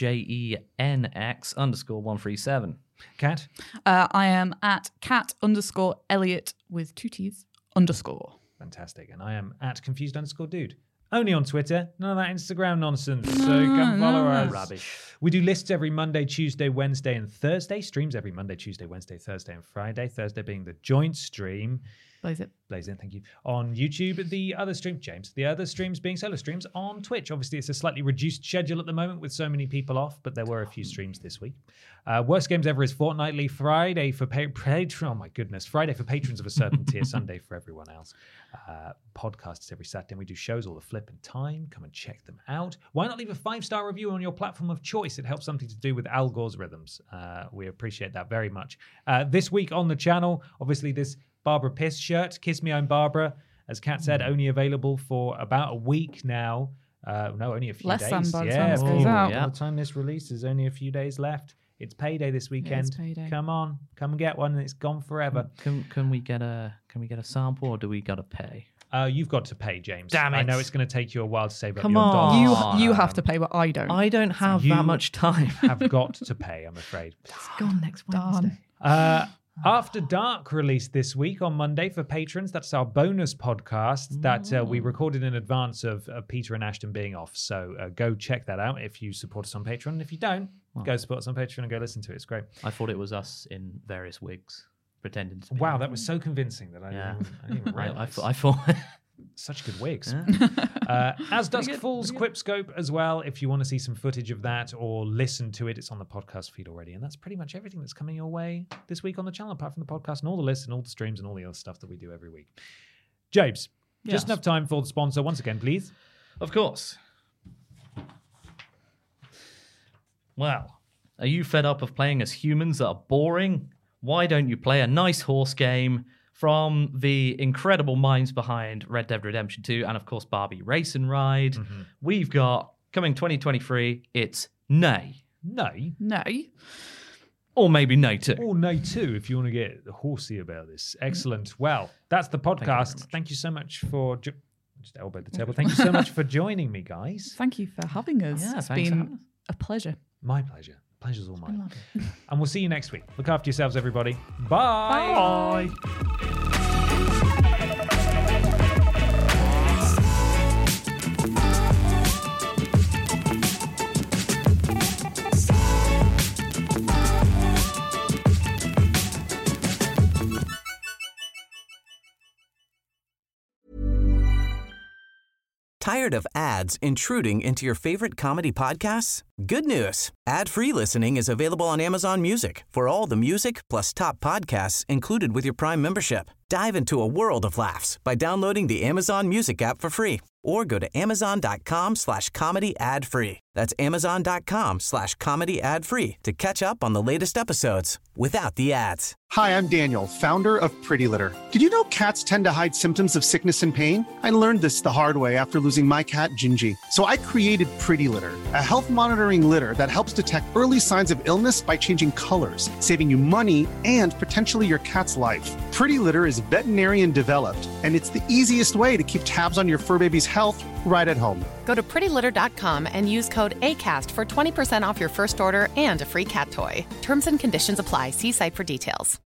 JENX_137. Kat? I am at @Cat_Elliot with 2 T's _ Fantastic. And I am @confused_dude. Only on Twitter. None of that Instagram nonsense. So come follow us. Rubbish. We do lists every Monday, Tuesday, Wednesday, and Thursday. Streams every Monday, Tuesday, Wednesday, Thursday, and Friday. Thursday being the joint stream. Blaze it, thank you. On YouTube, the other streams being solo streams on Twitch. Obviously, it's a slightly reduced schedule at the moment with so many people off, but there were a few streams this week. Worst Games Ever is fortnightly. Friday for patrons of a certain tier, Sunday for everyone else. Podcasts every Saturday. We do shows all the flipping time. Come and check them out. Why not leave a 5-star review on your platform of choice? It helps something to do with Al Gore's rhythms. We appreciate that very much. This week on the channel, obviously this Barbara Piss shirt, Kiss Me I'm Barbara, as Kat said, only available for about a week now. No, only a few days. Less than by the time this goes out. By the time this releases, only a few days left. It's payday this weekend. Come on, come and get one, and it's gone forever. Can we get a sample, or do we gotta pay? You've got to pay, James. Damn it! I know it's going to take you a while to save up Come your on. dollars. You have to pay, but I don't. I don't have that much time. Have got to pay, I'm afraid. It's gone next Wednesday. After Dark released this week on Monday for patrons. That's our bonus podcast that we recorded in advance of Peter and Ashton being off. So go check that out if you support us on Patreon. And if you don't, go support us on Patreon and go listen to it. It's great. I thought it was us in various wigs pretending to be. Wow, that was so convincing that I didn't even realize. I thought... Such good wigs. Yeah. As Dusk Falls Quipscope as well. If you want to see some footage of that or listen to it, it's on the podcast feed already. And that's pretty much everything that's coming your way this week on the channel, apart from the podcast and all the lists and all the streams and all the other stuff that we do every week. James, just enough time for the sponsor once again, please. Of course. Well, are you fed up of playing as humans that are boring? Why don't you play a nice horse game from the incredible minds behind Red Dead Redemption 2 and, of course, Barbie Race and Ride? We've got, coming 2023, it's Nay. Nay? Nay. Or maybe Nay 2. Or Nay 2, if you want to get horsey about this. Excellent. Well, that's the podcast. Thank you so much for... just elbowed the table. Thank you so much for joining me, guys. Thank you for having us. Yeah, it's been a pleasure. My pleasure. Pleasure's all mine. And we'll see you next week. Look after yourselves, everybody. Bye. Bye. Tired of ads intruding into your favorite comedy podcasts? Good news. Ad-free listening is available on Amazon Music for all the music plus top podcasts included with your Prime membership. Dive into a world of laughs by downloading the Amazon Music app for free or go to amazon.com/comedy ad-free. That's amazon.com/comedy ad-free to catch up on the latest episodes without the ads. Hi, I'm Daniel, founder of Pretty Litter. Did you know cats tend to hide symptoms of sickness and pain? I learned this the hard way after losing my cat, Gingy. So I created Pretty Litter, a health monitoring litter that helps detect early signs of illness by changing colors, saving you money and potentially your cat's life. Pretty Litter is veterinarian developed, and it's the easiest way to keep tabs on your fur baby's health right at home. Go to prettylitter.com and use code ACAST for 20% off your first order and a free cat toy. Terms and conditions apply. See site for details.